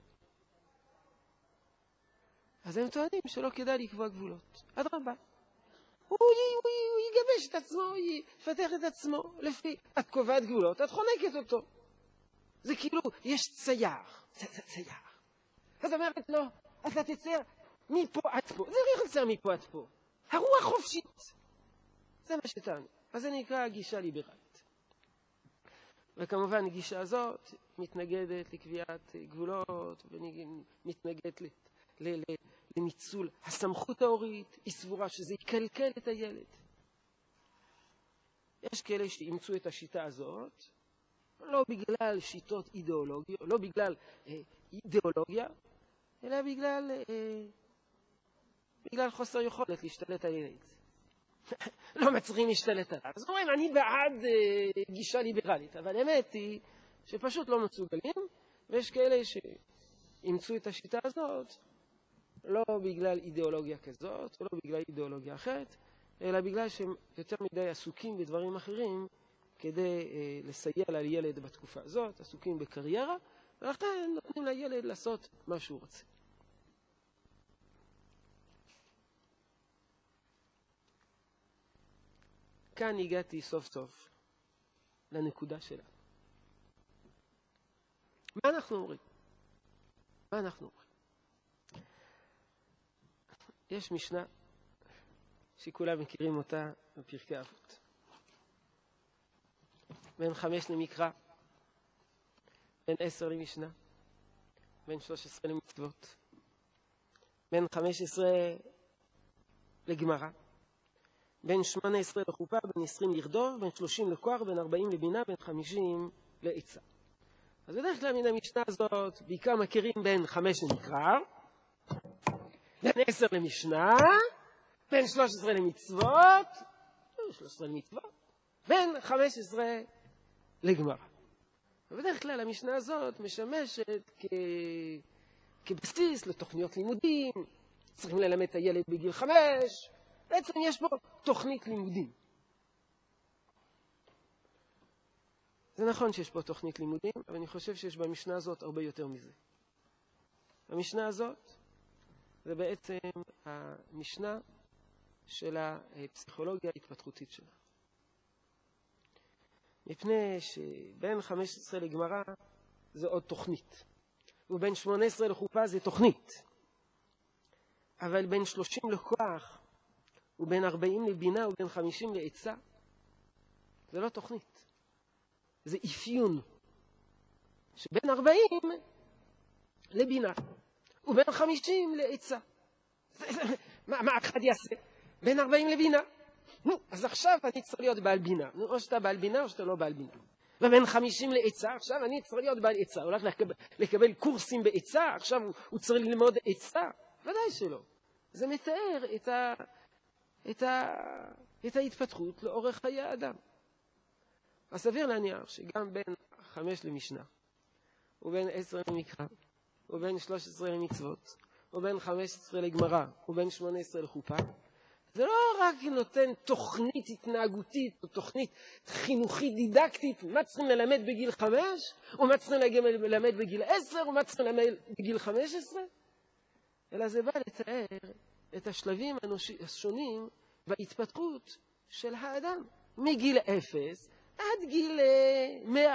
S1: אז הם טוענים שלא כדאי לקבוע גבולות. אדרבה. הוא, הוא, הוא, הוא יגבש את עצמו, הוא יפתח את עצמו. לפי, את קובעת גבולות, את חונקת אותו. זה כאילו, יש צייר. זה, זה צייר. אז אומרת לו, אז אתה תצייר מפה עד פה. זה לא יצייר מפה עד פה. הרוח חופשית. זה מה שטענו. אז זה נקרא גישה ליברלית. וכמובן, הגישה הזאת מתנגדת לקביעת גבולות, ומתנגדת ל... לניצול הסמכות ההורית, היא סבורה שזה יקלקל את הילד. יש כאלה שאימצו את השיטה הזאת, לא בגלל שיטות אידיאולוגיות, לא בגלל אה, אידיאולוגיה, אלא בגלל, אה, בגלל חוסר יכולת להשתלט על ילד. לא מצליחים להשתלט עליו. אז אומרים, אני בעד אה, גישה ליברלית, אבל האמת היא שפשוט לא מסוגלים, ויש כאלה שאימצו את השיטה הזאת, לא בגלל אידיאולוגיה כזאת, או לא בגלל אידיאולוגיה אחרת, אלא בגלל שהם יותר מדי עסוקים בדברים אחרים, כדי אה, לסייע לילד בתקופה הזאת, עסוקים בקריירה, ולכן נותנים לילד לעשות מה שהוא רוצה. כאן הגעתי סוף סוף לנקודה שלה. מה אנחנו אומרים? מה אנחנו אומרים? יש משנה שכולם מכירים אותה בפרקי אבות. בין חמש למקרא, בין עשר למשנה, בין שלוש עשרה למצוות, בין חמש עשרה לגמרא, בין שמונה עשרה לחופה, בין עשרים לרדוף, בין שלושים לכוח, בין ארבעים לבינה, בין חמישים לעצה. אז בדרך כלל מן המשנה הזאת, בעיקר מכירים בין חמש למקרא, בין עשר למשנה, בין שלוש עשרה למצוות, שלוש עשרה למצוות, בין חמש עשרה לגמרא. ובדרך כלל המשנה הזאת משמשת כ... כבסיס לתוכניות לימודים, צריכים ללמד את הילד בגיל חמש, בעצם יש פה תוכנית לימודים. זה נכון שיש פה תוכנית לימודים, אבל אני חושב שיש במשנה הזאת הרבה יותר מזה. המשנה הזאת זה בעצם המשנה של הפסיכולוגיה ההתפתחותית שלה. מפני שבין חמש עשרה לגמרא זה עוד תוכנית, ובין שמונה עשרה לחופה זה תוכנית. אבל בין שלושים לכוח ובין ארבעים לבינה ובין חמישים לעצה. זה לא תוכנית. זה אפיון. שבין ארבעים לבינה ובין חמישים לעצה. מה, מה אחד יעשה? בין ארבעים לבינה. נו, אז עכשיו אני צריך להיות בעל בינה. נו, או שאתה בעל בינה או שאתה לא בעל בינה. ובין חמישים לעצה, עכשיו אני צריך להיות בעל עצה. הוא הולך לקבל, לקבל קורסים בעצה, עכשיו הוא, הוא צריך ללמוד עצה. ודאי שלא. זה מתאר את, ה, את, ה, את ההתפתחות לאורך חיי האדם. אז סביר להניח שגם בין חמש למשנה, ובין עשר למקרא, ובין שלוש עשרה למצוות, ובין חמש עשרה לגמרא, ובין שמונה עשרה לחופה, זה לא רק נותן תוכנית התנהגותית, או תוכנית חינוכית דידקטית, מה צריכים ללמד בגיל חמש, ומה צריכים ללמד בגיל עשר, ומה צריכים ללמד בגיל חמש עשרה, אלא זה בא לתאר את השלבים השונים בהתפתחות של האדם, מגיל אפס עד גיל מאה.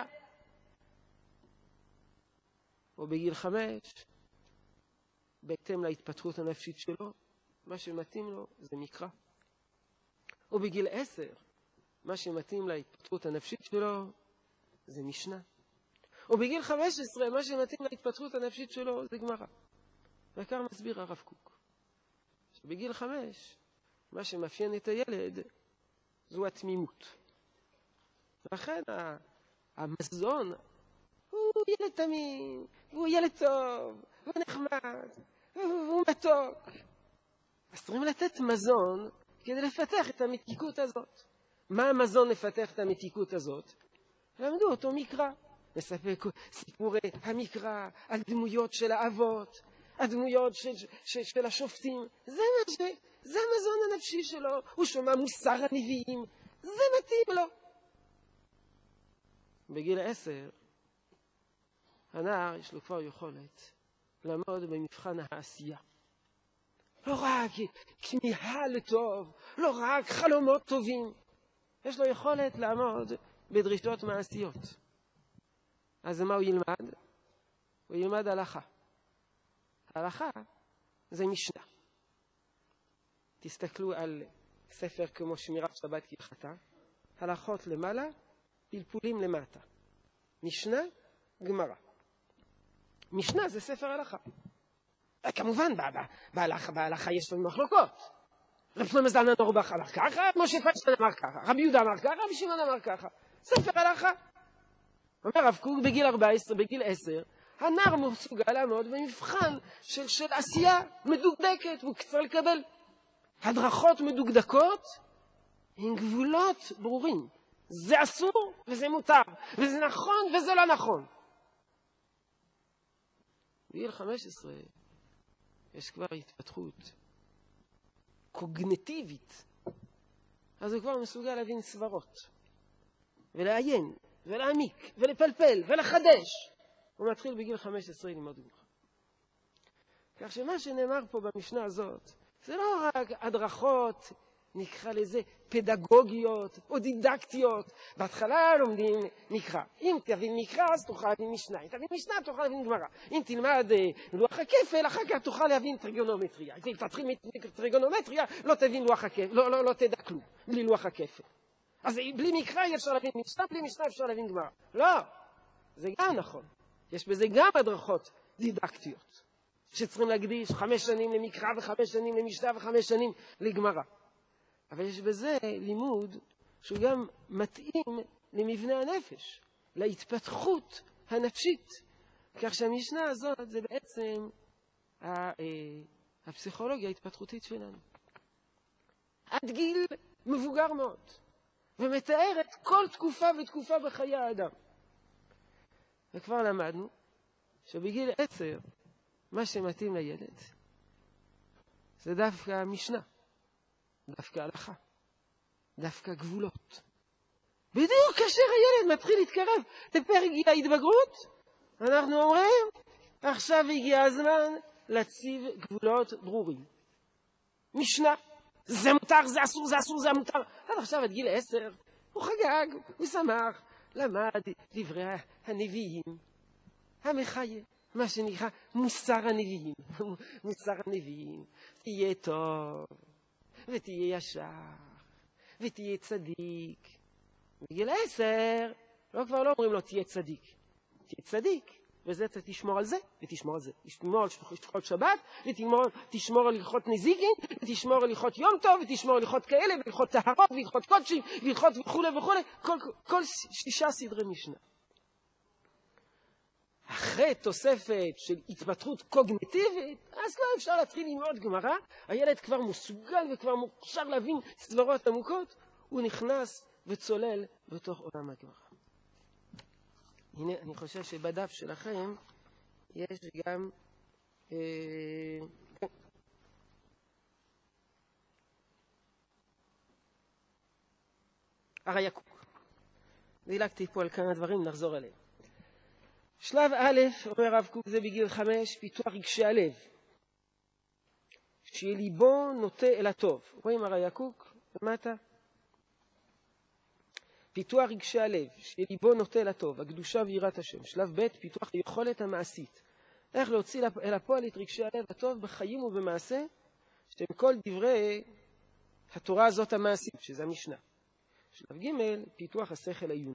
S1: או בגיל חמש, בהתאם להתפתחות הנפשית שלו, מה שמתאים לו זה מקרא. או בגיל עשר, מה שמתאים להתפתחות הנפשית שלו זה משנה. או בגיל חמש עשרה, מה שמתאים להתפתחות הנפשית שלו זה גמרא. וכך מסביר הרב קוק. שבגיל חמש, מה שמאפיין את הילד זו התמימות. ולכן המזון הוא ילד תמים, הוא ילד טוב, הוא נחמד, הוא מתוק. אז צריכים לתת מזון כדי לפתח את המתיקות הזאת. מה המזון לפתח את המתיקות הזאת? למדו אותו מקרא. מספק סיפורי המקרא על דמויות של האבות, הדמויות של, של, של השופטים. זה מה ש... זה המזון הנפשי שלו. הוא שומע מוסר הנביאים. זה מתאים לו. בגיל עשר, הנער יש לו כבר יכולת לעמוד במבחן העשייה. לא רק כמיהה לטוב, לא רק חלומות טובים. יש לו יכולת לעמוד בדרישות מעשיות. אז מה הוא ילמד? הוא ילמד הלכה. הלכה זה משנה. תסתכלו על ספר כמו שמירת שבת כהלכתה. הלכות למעלה, פלפולים למטה. משנה, גמרא. משנה זה ספר הלכה. כמובן, בהלכה, בהלכה יש לנו מחלוקות. רב שלמה זלמן אוירבך אמר ככה, משה פיינשטיין אמר ככה, רבי יהודה אמר ככה, רבי שמעון אמר ככה. ספר הלכה. אומר רב קוק בגיל ארבע עשרה, בגיל עשר, הנער מסוגל לעמוד במבחן של, של עשייה מדוקדקת, והוא צריך לקבל הדרכות מדוקדקות עם גבולות ברורים. זה אסור וזה מותר, וזה נכון וזה לא נכון. בגיל חמש עשרה יש כבר התפתחות קוגניטיבית. אז הוא כבר מסוגל להבין סברות, ולעיין, ולהעמיק, ולפלפל, ולחדש. הוא מתחיל בגיל חמש עשרה ללמוד גמרא. כך שמה שנאמר פה במשנה הזאת, זה לא רק הדרכות, נקרא לזה פדגוגיות או דידקטיות. בהתחלה לומדים מקרא. אם תבין מקרא, אז תוכל להבין משנה. אם תבין משנה, תוכל להבין גמרא. אם תלמד לוח הכפל, אחר כך תוכל להבין טריגונומטריה. אם תתחיל מטריגונומטריה, לא תבין לוח הכפל, לא, לא, לא תדע כלום, בלי לוח הכפל. אז בלי מקרא אפשר להבין משנה, בלי משנה אפשר להבין גמרא. לא, זה גם נכון. יש בזה גם הדרכות דידקטיות, שצריכים להקדיש חמש שנים למקרא וחמש שנים למשנה וחמש שנים לגמרא. אבל יש בזה לימוד שהוא גם מתאים למבנה הנפש, להתפתחות הנפשית. כך שהמשנה הזאת זה בעצם הפסיכולוגיה ההתפתחותית שלנו. עד גיל מבוגר מאוד, ומתארת כל תקופה ותקופה בחיי האדם. וכבר למדנו שבגיל עשר, מה שמתאים לילד זה דווקא המשנה. דווקא הלכה, דווקא גבולות. בדיוק כאשר הילד מתחיל להתקרב לפרק גיל ההתבגרות, אנחנו אומרים, עכשיו הגיע הזמן להציב גבולות ברורים. משנה, זה מותר, זה אסור, זה אסור, זה מותר. עד עכשיו עד גיל עשר, הוא חגג, הוא שמח, למד דברי הנביאים, המחיה, מה שנקרא מוסר הנביאים. מוסר הנביאים, תהיה טוב. ותהיה ישר, ותהיה צדיק. בגיל עשר, לא כבר לא אומרים לו תהיה צדיק. תהיה צדיק, וזה אתה תשמור על זה, ותשמור על זה. תשמור על הלכות שבת, ותשמור על הלכות נזיקין, ותשמור על הלכות יום טוב, ותשמור על הלכות כאלה, והלכות טהרות, והלכות קודשים, והלכות וכו' וכו', כל, כל שישה סדרי משנה. אחרי תוספת של התפתחות קוגניטיבית, אז כבר אפשר להתחיל ללמוד גמרא, הילד כבר מסוגל וכבר מוכשר להבין סברות עמוקות, הוא נכנס וצולל בתוך עולם הגמרא. הנה, אני חושב שבדף שלכם יש גם אה, הרי יקוק. דילגתי פה על כמה דברים, נחזור עליהם. שלב א', אומר הרב קוק, זה בגיל חמש, פיתוח רגשי הלב. שליבו נוטה אל הטוב. רואים הרי יקוק? למטה? פיתוח רגשי הלב, שליבו נוטה אל הטוב, הקדושה ויראת השם. שלב ב', פיתוח היכולת המעשית. איך להוציא אל הפועל את רגשי הלב הטוב בחיים ובמעשה, שהם כל דברי התורה הזאת המעשית, שזה המשנה. שלב ג', פיתוח השכל העיוני.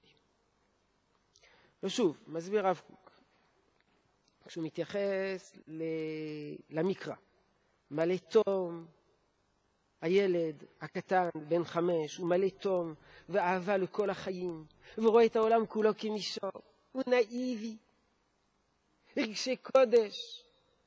S1: ושוב, מסביר הרב קוק, כשהוא מתייחס למקרא, מלא תום, הילד הקטן בן חמש, הוא מלא תום ואהבה לכל החיים, ורואה את העולם כולו כמישור, הוא נאיבי, רגשי קודש,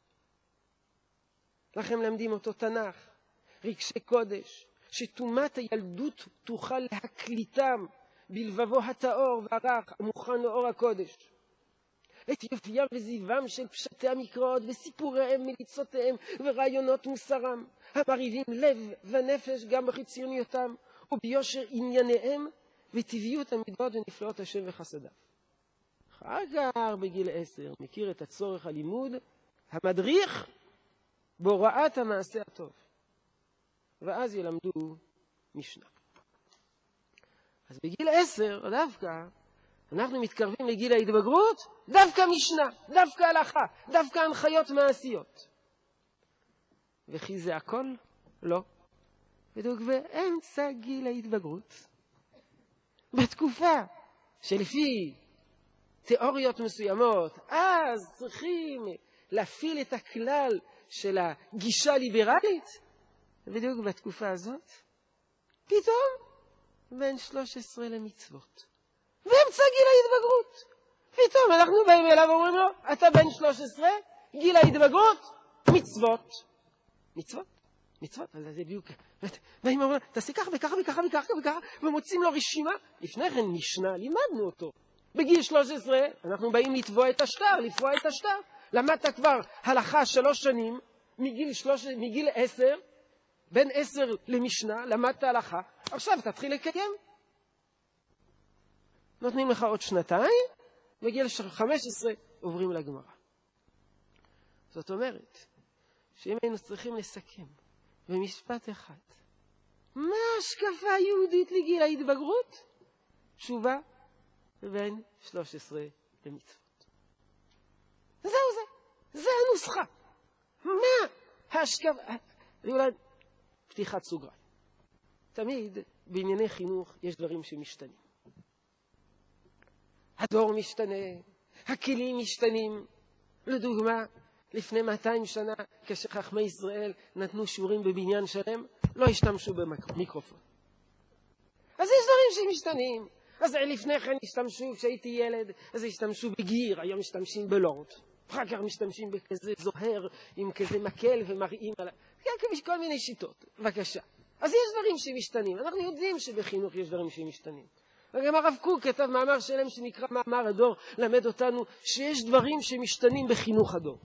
S1: לכם למדים אותו תנ"ך, רגשי קודש, שתומת הילדות תוכל להקליטם בלבבו הטהור והרך המוכן לאור הקודש. את יופיים וזיוום של פשטי המקראות וסיפוריהם מליצותיהם ורעיונות מוסרם, המרהיבים לב ונפש גם בחיצוניותם וביושר ענייניהם וטבעיות המידות ונפלאות השם וחסדיו. אחר כך בגיל עשר מכיר את הצורך הלימוד המדריך בהוראת המעשה הטוב, ואז ילמדו משנה. אז בגיל עשר, דווקא, אנחנו מתקרבים לגיל ההתבגרות, דווקא משנה, דווקא הלכה, דווקא הנחיות מעשיות. וכי זה הכל? לא. בדיוק באמצע גיל ההתבגרות, בתקופה שלפי תיאוריות מסוימות, אז צריכים להפעיל את הכלל של הגישה הליברלית, ובדיוק בתקופה הזאת, פתאום, בין שלוש עשרה למצוות. באמצע גיל ההתבגרות. פתאום אנחנו באים אליו ואומרים לו, אתה בן שלוש עשרה, גיל ההתבגרות, מצוות. מצוות? מצוות, אז זה בדיוק. באים ואומרים, תעשי ככה וככה וככה וככה וככה, ומוצאים לו רשימה. לפני כן משנה, לימדנו אותו. בגיל שלוש עשרה, אנחנו באים לתבוע את השטר, לפוע את השטר. למדת כבר הלכה שלוש שנים, מגיל, שלוש, מגיל עשר, בין עשר למשנה, למדת הלכה, עכשיו תתחיל לקיים. נותנים לך עוד שנתיים, בגיל חמש עשרה עוברים לגמרא. זאת אומרת, שאם היינו צריכים לסכם במשפט אחד, מה ההשקפה היהודית לגיל ההתבגרות? תשובה, בין שלוש עשרה למצוות. זהו זה, זה הנוסחה. מה ההשקפה? ואולי פתיחת סוגריים. תמיד בענייני חינוך יש דברים שמשתנים. הדור משתנה, הכלים משתנים. לדוגמה, לפני מאתיים שנה, כאשר חכמי ישראל נתנו שיעורים בבניין שלם, לא השתמשו במיקרופון. אז יש דברים שמשתנים. אז לפני כן השתמשו, כשהייתי ילד, אז השתמשו בגיר, היום משתמשים בלורד. אחר כך משתמשים בכזה זוהר, עם כזה מקל ומראים על... יש כל מיני שיטות. בבקשה. אז יש דברים שמשתנים. אנחנו יודעים שבחינוך יש דברים שמשתנים. וגם הרב קוק כתב מאמר שלם שנקרא מאמר הדור, למד אותנו שיש דברים שמשתנים בחינוך הדור.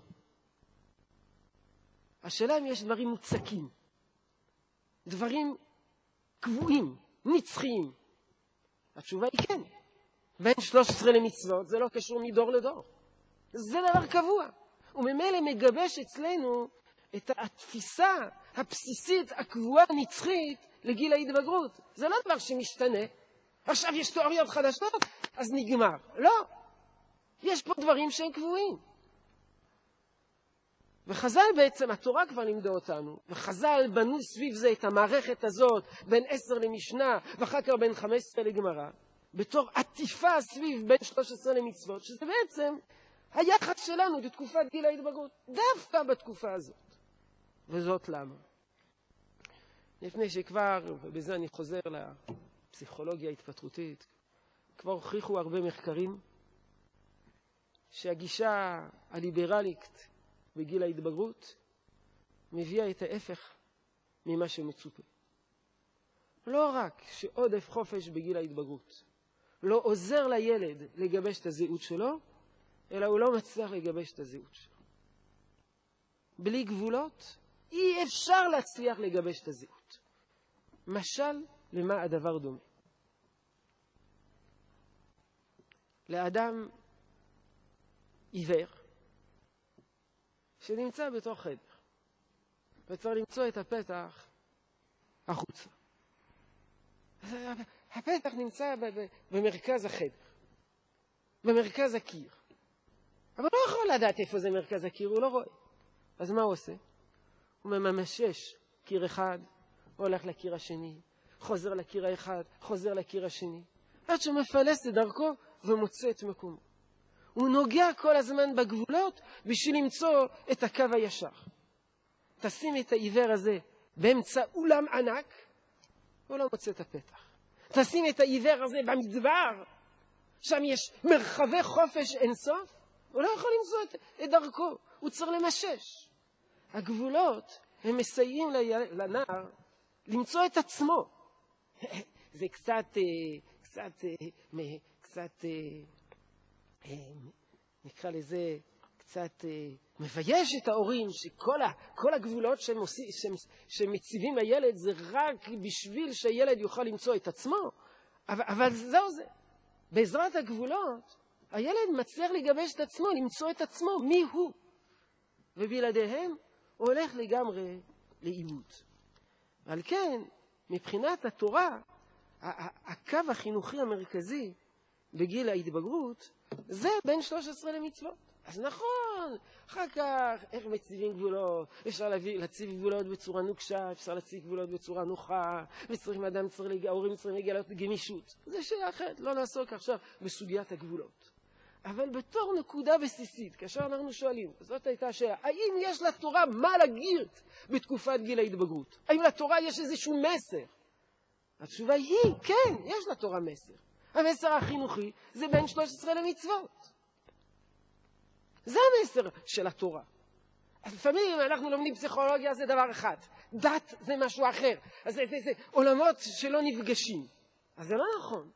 S1: השאלה אם יש דברים מוצקים, דברים קבועים, נצחיים. התשובה היא כן. בין שלוש עשרה למצוות זה לא קשור מדור לדור. זה דבר קבוע. וממילא מגבש אצלנו את התפיסה הבסיסית, הקבועה, הנצחית, לגיל ההתבגרות. זה לא דבר שמשתנה. עכשיו יש תיאוריות חדשות, אז נגמר. לא. יש פה דברים שהם קבועים. וחז"ל בעצם, התורה כבר לימדה אותנו, וחז"ל בנו סביב זה את המערכת הזאת, בין עשר למשנה, ואחר כך בין חמש עשרה לגמרא, בתור עטיפה סביב בין שלוש עשרה למצוות, שזה בעצם היחס שלנו בתקופת גיל ההתבגרות, דווקא בתקופה הזאת. וזאת למה? לפני שכבר, ובזה אני חוזר לפסיכולוגיה ההתפתחותית, כבר הוכיחו הרבה מחקרים, שהגישה הליברלית בגיל ההתבגרות מביאה את ההפך ממה שמצופה. לא רק שעודף חופש בגיל ההתבגרות לא עוזר לילד לגבש את הזהות שלו, אלא הוא לא מצליח לגבש את הזהות שלו. בלי גבולות אי אפשר להצליח לגבש את הזהות. משל למה הדבר דומה? לאדם עיוור שנמצא בתוך חדר וצריך למצוא את הפתח החוצה. הפתח נמצא במרכז החדר, במרכז הקיר, אבל לא יכול לדעת איפה זה מרכז הקיר, הוא לא רואה. אז מה הוא עושה? הוא ממשש קיר אחד, הולך לקיר השני, חוזר לקיר האחד, חוזר לקיר השני, עד שמפלס את דרכו ומוצא את מקומו. הוא נוגע כל הזמן בגבולות בשביל למצוא את הקו הישר. תשים את העיוור הזה באמצע אולם ענק, הוא לא מוצא את הפתח. תשים את העיוור הזה במדבר, שם יש מרחבי חופש אינסוף, הוא לא יכול למצוא את, את דרכו, הוא צריך למשש. הגבולות הם מסייעים לנער למצוא את עצמו. זה קצת, קצת, קצת, נקרא לזה, קצת מבייש את ההורים, שכל ה, כל הגבולות שהם עושים, שהם, שהם מציבים לילד זה רק בשביל שהילד יוכל למצוא את עצמו. אבל, אבל זהו זה. בעזרת הגבולות, הילד מצליח לגבש את עצמו, למצוא את עצמו, מי הוא. ובלעדיהם הוא הולך לגמרי לאיבוד. על כן, מבחינת התורה, הקו החינוכי המרכזי בגיל ההתבגרות, זה בין שלוש עשרה למצוות. אז נכון, אחר כך, איך מציבים גבולות? אפשר להביא, להציב גבולות בצורה נוקשה, אפשר להציב גבולות בצורה נוחה, וצריכים אדם צריך להגיע, ההורים צריכים לגלות גמישות. זה שאלה אחרת, לא נעסוק עכשיו בסוגיית הגבולות. אבל בתור נקודה בסיסית, כאשר אנחנו שואלים, זאת הייתה השאלה, האם יש לתורה מה להגיד בתקופת גיל ההתבגרות? האם לתורה יש איזשהו מסר? התשובה היא, כן, יש לתורה מסר. המסר החינוכי זה בין שלוש עשרה למצוות. זה המסר של התורה. אז לפעמים אנחנו לומדים פסיכולוגיה, זה דבר אחד. דת זה משהו אחר. אז זה, זה, זה עולמות שלא נפגשים. אז זה לא נכון.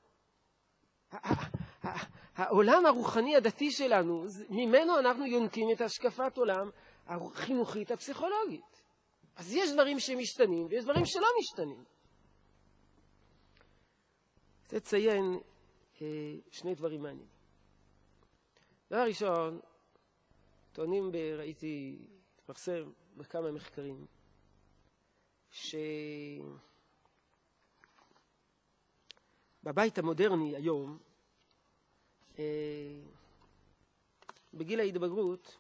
S1: העולם הרוחני הדתי שלנו, ממנו אנחנו יונקים את השקפת עולם החינוכית הפסיכולוגית. אז יש דברים שמשתנים ויש דברים שלא משתנים. רוצה לציין שני דברים מעניינים. דבר ראשון, טוענים, ראיתי, התפרסם בכמה מחקרים, שבבית המודרני היום, בגיל ההתבגרות,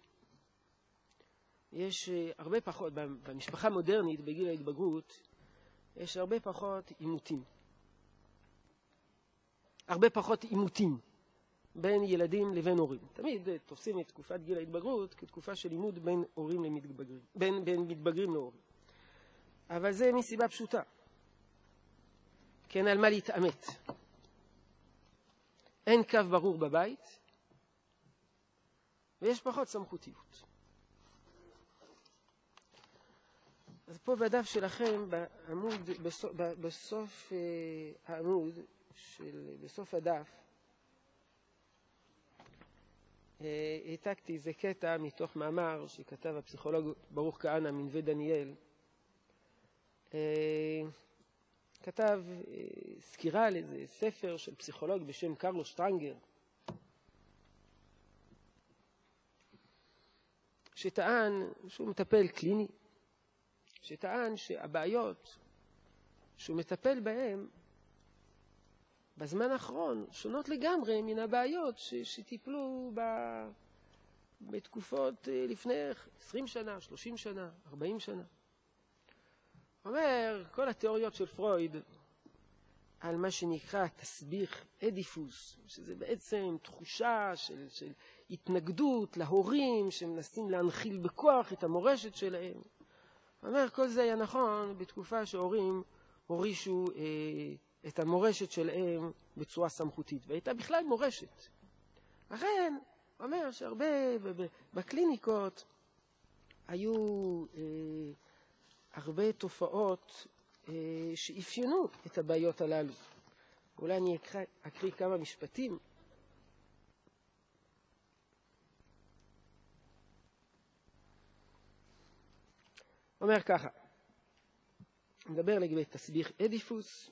S1: יש הרבה פחות, במשפחה מודרנית בגיל ההתבגרות, יש הרבה פחות עימותים. הרבה פחות עימותים בין ילדים לבין הורים. תמיד תופסים את תקופת גיל ההתבגרות כתקופה של לימוד בין הורים למתבגרים, בין, בין מתבגרים להורים. אבל זה מסיבה פשוטה. כן, על מה להתאמת. אין קו ברור בבית, ויש פחות סמכותיות. אז פה בדף שלכם, בעמוד, בסוף, בסוף העמוד, של, בסוף הדף, העתקתי איזה קטע מתוך מאמר שכתב הפסיכולוג ברוך כהנא מנווה דניאל. כתב סקירה על איזה ספר של פסיכולוג בשם קרלוס שטרנגר, שטען שהוא מטפל קליני, שטען שהבעיות שהוא מטפל בהן בזמן האחרון שונות לגמרי מן הבעיות ש, שטיפלו ב, בתקופות לפני עשרים שנה, שלושים שנה, ארבעים שנה. אומר, כל התיאוריות של פרויד על מה שנקרא תסביך אדיפוס, שזה בעצם תחושה של, של התנגדות להורים שמנסים להנחיל בכוח את המורשת שלהם. אומר, כל זה היה נכון בתקופה שהורים הורישו אה, את המורשת שלהם בצורה סמכותית, והייתה בכלל מורשת. לכן, אומר שהרבה בקליניקות היו אה, הרבה תופעות אה, שאפיינו את הבעיות הללו. אולי אני אקרא, אקריא כמה משפטים. אומר ככה, נדבר לגבי תסביך אדיפוס.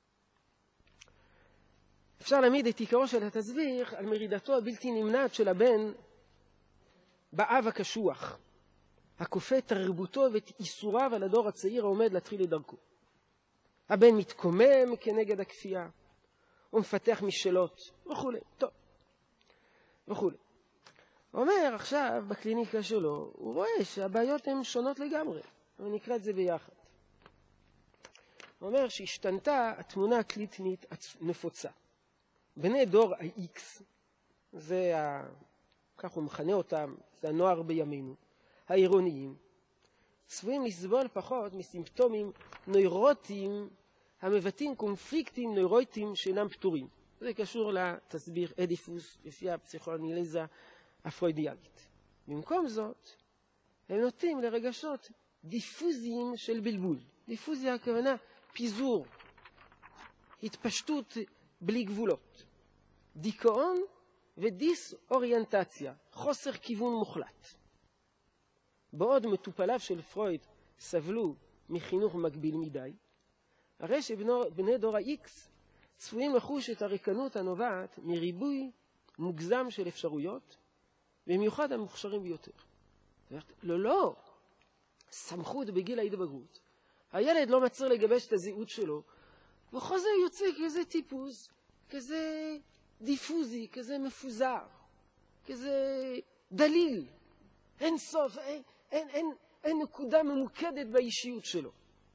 S1: אפשר להעמיד את עיקרו של התסביך על מרידתו הבלתי נמנעת של הבן באב הקשוח, הכופה את תרבותו ואת איסוריו על הדור הצעיר העומד להתחיל את דרכו. הבן מתקומם כנגד הכפייה, הוא מפתח משאלות וכו'. טוב, וכו'. הוא אומר עכשיו בקליניקה שלו, הוא רואה שהבעיות הן שונות לגמרי, ונקרא את זה ביחד. הוא אומר שהשתנתה התמונה הקלינית הנפוצה. בני דור ה-X, זה ה... כך הוא מכנה אותם, זה הנוער בימינו, העירוניים, צפויים לסבול פחות מסימפטומים נוירוטיים המבטאים קונפליקטים נוירוטיים שאינם פתורים. זה קשור לתסביר אדיפוס לפי הפסיכואנליזה הפרוידיאנית. במקום זאת, הם נוטים לרגשות דיפוזיים של בלבול. דיפוזיה הכוונה פיזור, התפשטות בלי גבולות, דיכאון ודיסאוריינטציה, חוסר כיוון מוחלט. בעוד מטופליו של פרויד סבלו מחינוך מקביל מדי, הרי שבני דור ה-X צפויים לחוש את הריקנות הנובעת מריבוי מוגזם של אפשרויות, במיוחד המוכשרים ביותר. לא, לא, סמכות בגיל ההתבגרות. הילד לא מצליח לגבש את הזהות שלו, וכל זה יוצא כזה טיפוס, כזה דיפוזי, כזה מפוזר, כזה דליל. אין סוף, אין, אין, אין, אין נקודה ממוקדת באישיות שלו.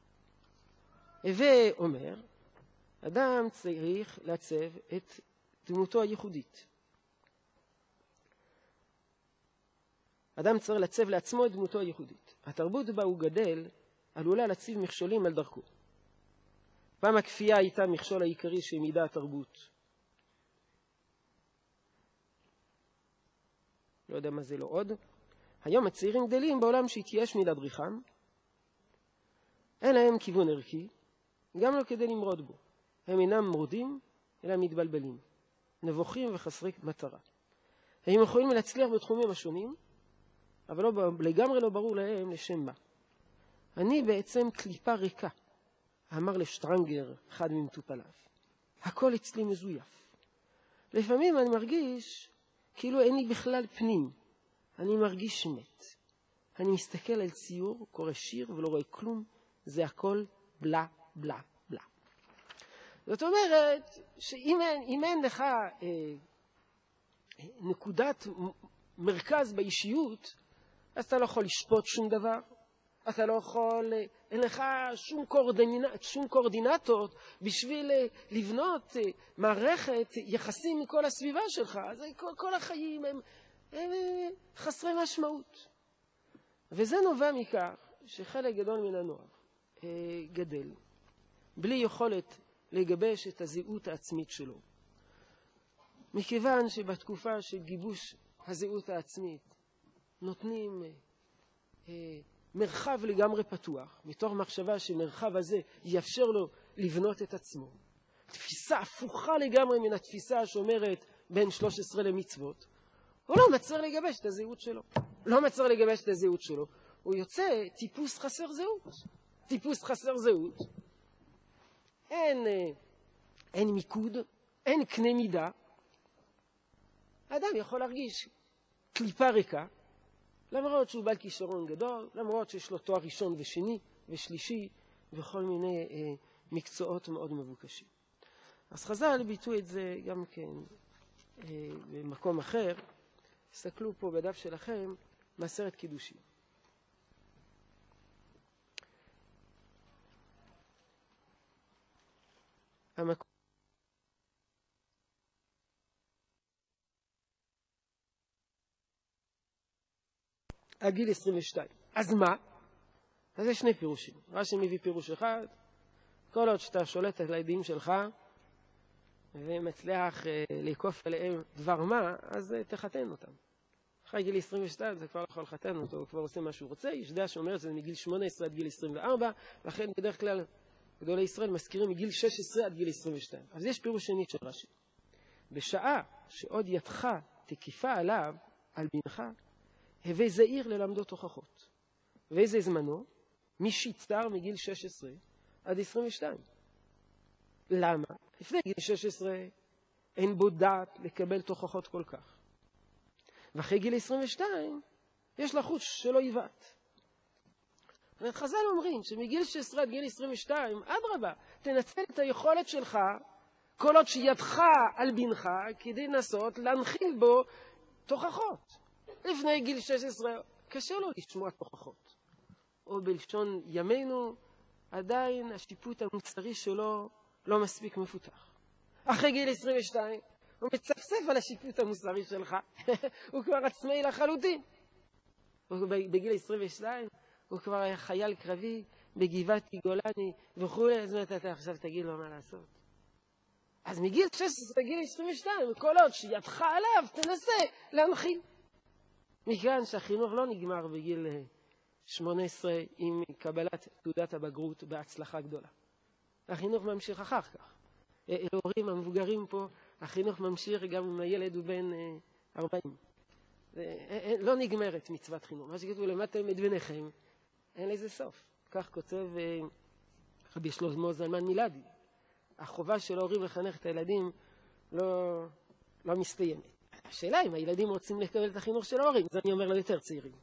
S1: הווה אומר, אדם צריך לעצב את דמותו הייחודית. אדם צריך לעצב לעצמו את דמותו הייחודית. התרבות בה הוא גדל עלולה להציב מכשולים על דרכו. פעם הכפייה הייתה מכשול העיקרי שהעמידה התרבות. לא יודע מה זה לא עוד. היום הצעירים גדלים בעולם שהתייאש מלהדריכם. אין להם כיוון ערכי, גם לא כדי למרוד בו. הם אינם מורדים, אלא מתבלבלים, נבוכים וחסרי מטרה. הם יכולים להצליח בתחומים השונים, אבל לא, לגמרי לא ברור להם לשם מה. אני בעצם קליפה ריקה, אמר לשטרנגר, אחד ממטופליו. הכל אצלי מזויף. לפעמים אני מרגיש כאילו אין לי בכלל פנים. אני מרגיש מת. אני מסתכל על ציור, קורא שיר ולא רואה כלום. זה הכל בלה, בלה, בלה. זאת אומרת שאם אין, אם אין לך אה, נקודת מרכז באישיות, אז אתה לא יכול לשפוט שום דבר. אתה לא יכול, אין לך שום, קורדינט, שום קורדינטות בשביל לבנות מערכת יחסים מכל הסביבה שלך. אז כל, כל החיים הם, הם חסרי משמעות. וזה נובע מכך שחלק גדול מן הנוער גדל בלי יכולת לגבש את הזהות העצמית שלו. מכיוון שבתקופה של גיבוש הזהות העצמית נותנים מרחב לגמרי פתוח, מתוך מחשבה שמרחב הזה יאפשר לו לבנות את עצמו. תפיסה הפוכה לגמרי מן התפיסה שאומרת בין שלוש עשרה למצוות. הוא לא מצליח לגבש את הזהות שלו. לא מצליח לגבש את הזהות שלו. הוא יוצא טיפוס חסר זהות. טיפוס חסר זהות. אין, אין מיקוד, אין קנה מידה. האדם יכול להרגיש קליפה ריקה, למרות שהוא בעל כישרון גדול, למרות שיש לו תואר ראשון ושני ושלישי וכל מיני אה, מקצועות מאוד מבוקשים. אז חז"ל ביטאו את זה גם כן אה, במקום אחר, תסתכלו פה בדף שלכם, מעשרת קידושין. המקום הגיל עשרים ושתיים. אז מה? אז יש שני פירושים. רש"י מביא פירוש אחד, כל עוד שאתה שולט על הילדים שלך ומצליח אה, לקוף עליהם דבר מה, אז אה, תחתן אותם. אחרי גיל עשרים ושתיים זה כבר לא יכול לחתן אותו, הוא כבר עושה מה שהוא רוצה. יש דעה שאומרת שזה מגיל שמונה עשרה עד גיל עשרים וארבע, לכן בדרך כלל גדולי ישראל מזכירים מגיל שש עשרה עד גיל עשרים ושתיים. אז יש פירוש שני של רש"י. בשעה שעוד ידך תקיפה עליו, על בנך, הווה זהיר ללמדו תוכחות. ואיזה זמנו? משיצר מגיל שש עשרה עד עשרים ושתיים. למה? לפני גיל שש עשרה אין בו דעת לקבל תוכחות כל כך. ואחרי גיל עשרים ושתיים יש לחוש שלא יבעט. חז"ל אומרים שמגיל שש עשרה עד גיל עשרים ושתיים, אדרבה, תנצל את היכולת שלך, כל עוד שידך על בנך, כדי לנסות להנחיל בו תוכחות. לפני גיל שש עשרה קשה לו לשמוע תוכחות. או בלשון ימינו, עדיין השיפוט המוצרי שלו לא מספיק מפותח. אחרי גיל עשרים ושתיים, הוא מצפצף על השיפוט המוסרי שלך, הוא כבר עצמאי לחלוטין. בגיל עשרים ושתיים הוא כבר היה חייל קרבי בגבעתי גולני וכו', אז מה אתה עכשיו תגיד לו מה לעשות? אז מגיל שש עשרה גיל עשרים ושתיים, כל עוד שידך עליו תנסה להנחיל. מכאן שהחינוך לא נגמר בגיל שמונה עשרה עם קבלת תעודת הבגרות בהצלחה גדולה. החינוך ממשיך אחר כך. להורים המבוגרים פה, החינוך ממשיך גם אם הילד הוא בן ארבעים. לא נגמרת מצוות חינוך. מה שכתוב למדתם את בניכם, אין לזה סוף. כך כותב רבי שלמה זלמן מלאדי. החובה של ההורים לחנך את הילדים לא, לא מסתיימת. השאלה אם הילדים רוצים לקבל את החינוך של ההורים, זה אני אומר ליותר צעירים.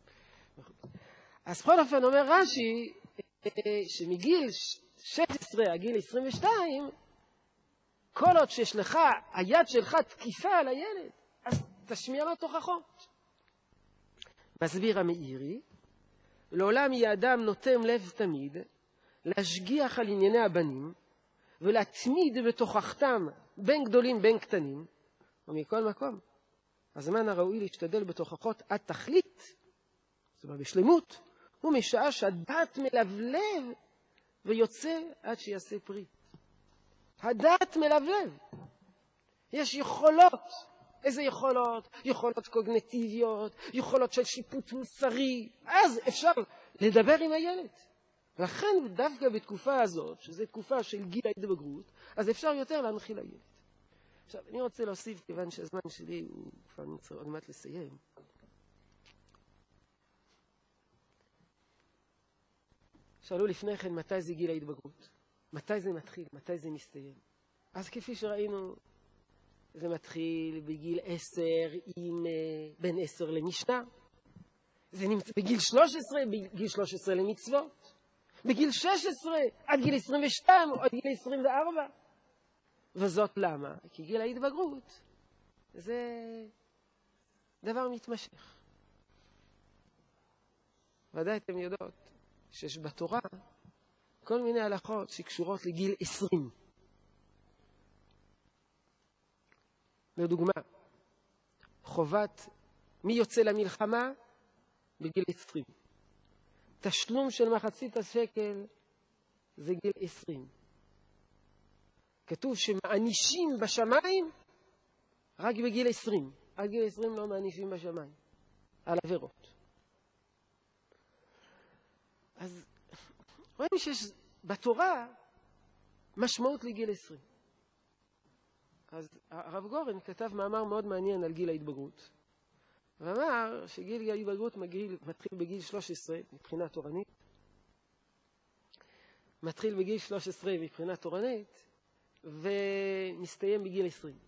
S1: אז בכל אופן אומר רש"י, שמגיל שש עשרה עד גיל עשרים ושתיים, כל עוד שיש לך, היד שלך תקיפה על הילד, אז תשמיע לו תוכחות. מסביר המאירי, לעולם יהיה אדם נוטם לב תמיד, להשגיח על ענייני הבנים, ולהתמיד בתוכחתם בין גדולים בין קטנים, ומכל מקום. הזמן הראוי להשתדל בתוכחות עד תכלית, זאת אומרת בשלמות, הוא משעה שהדעת מלבלב ויוצא עד שיעשה פרי. הדעת מלבלב. יש יכולות. איזה יכולות? יכולות קוגניטיביות, יכולות של שיפוט מוסרי. אז אפשר לדבר עם הילד. לכן דווקא בתקופה הזאת, שזו תקופה של גיל ההתבגרות, אז אפשר יותר להנחיל לילד. עכשיו, אני רוצה להוסיף, כיוון שהזמן שלי הוא כבר נצטרך עוד מעט לסיים. שאלו לפני כן, מתי זה גיל ההתבגרות? מתי זה מתחיל? מתי זה מסתיים? אז כפי שראינו, זה מתחיל בגיל עשר עם בין עשר למשנה. זה נמצא בגיל שלוש עשרה, בגיל שלוש עשרה למצוות. בגיל שש עשרה עד גיל עשרים ושתיים או עד גיל עשרים וארבע. וזאת למה? כי גיל ההתבגרות זה דבר מתמשך. ודאי אתם יודעות שיש בתורה כל מיני הלכות שקשורות לגיל עשרים. לדוגמה, חובת מי יוצא למלחמה בגיל עשרים. תשלום של מחצית השקל זה גיל עשרים. כתוב שמענישים בשמיים רק בגיל עשרים. עד גיל עשרים לא מענישים בשמיים. על עבירות. אז רואים שיש בתורה משמעות לגיל עשרים. אז הרב גורן כתב מאמר מאוד מעניין על גיל ההתבגרות. ואמר שגיל ההתבגרות מתחיל בגיל שלוש עשרה מבחינה תורנית. מתחיל בגיל שלוש עשרה מבחינה תורנית, ומסתיים בגיל עשרים.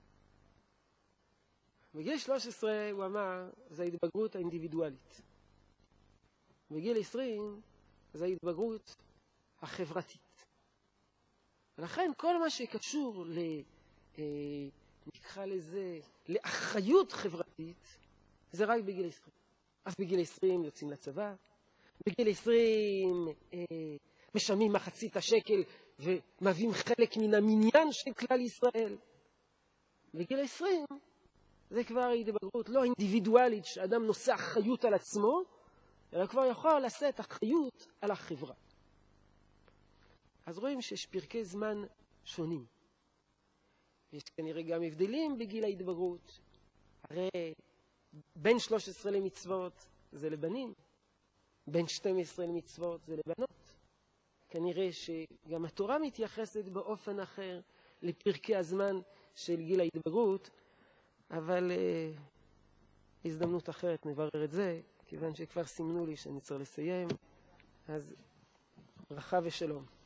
S1: בגיל שלוש עשרה הוא אמר, זה ההתבגרות האינדיבידואלית. בגיל עשרים זה ההתבגרות החברתית. ולכן כל מה שקשור ל... נקרא לזה, לאחריות חברתית, זה רק בגיל עשרים. אז בגיל עשרים יוצאים לצבא, בגיל עשרים אה, משלמים מחצית השקל ומביאים חלק מן המניין של כלל ישראל. בגיל עשרים זה כבר התבגרות לא אינדיבידואלית שאדם נושא אחריות על עצמו, אלא כבר יכול לשאת אחריות על החברה. אז רואים שיש פרקי זמן שונים. יש כנראה גם הבדלים בגיל ההתבגרות. הרי בין שלוש עשרה למצוות זה לבנים, בין שתים עשרה למצוות זה לבנות. כנראה שגם התורה מתייחסת באופן אחר לפרקי הזמן של גיל ההתבגרות, אבל אה, הזדמנות אחרת נברר את זה, כיוון שכבר סימנו לי שאני צריך לסיים. אז ברכה ושלום.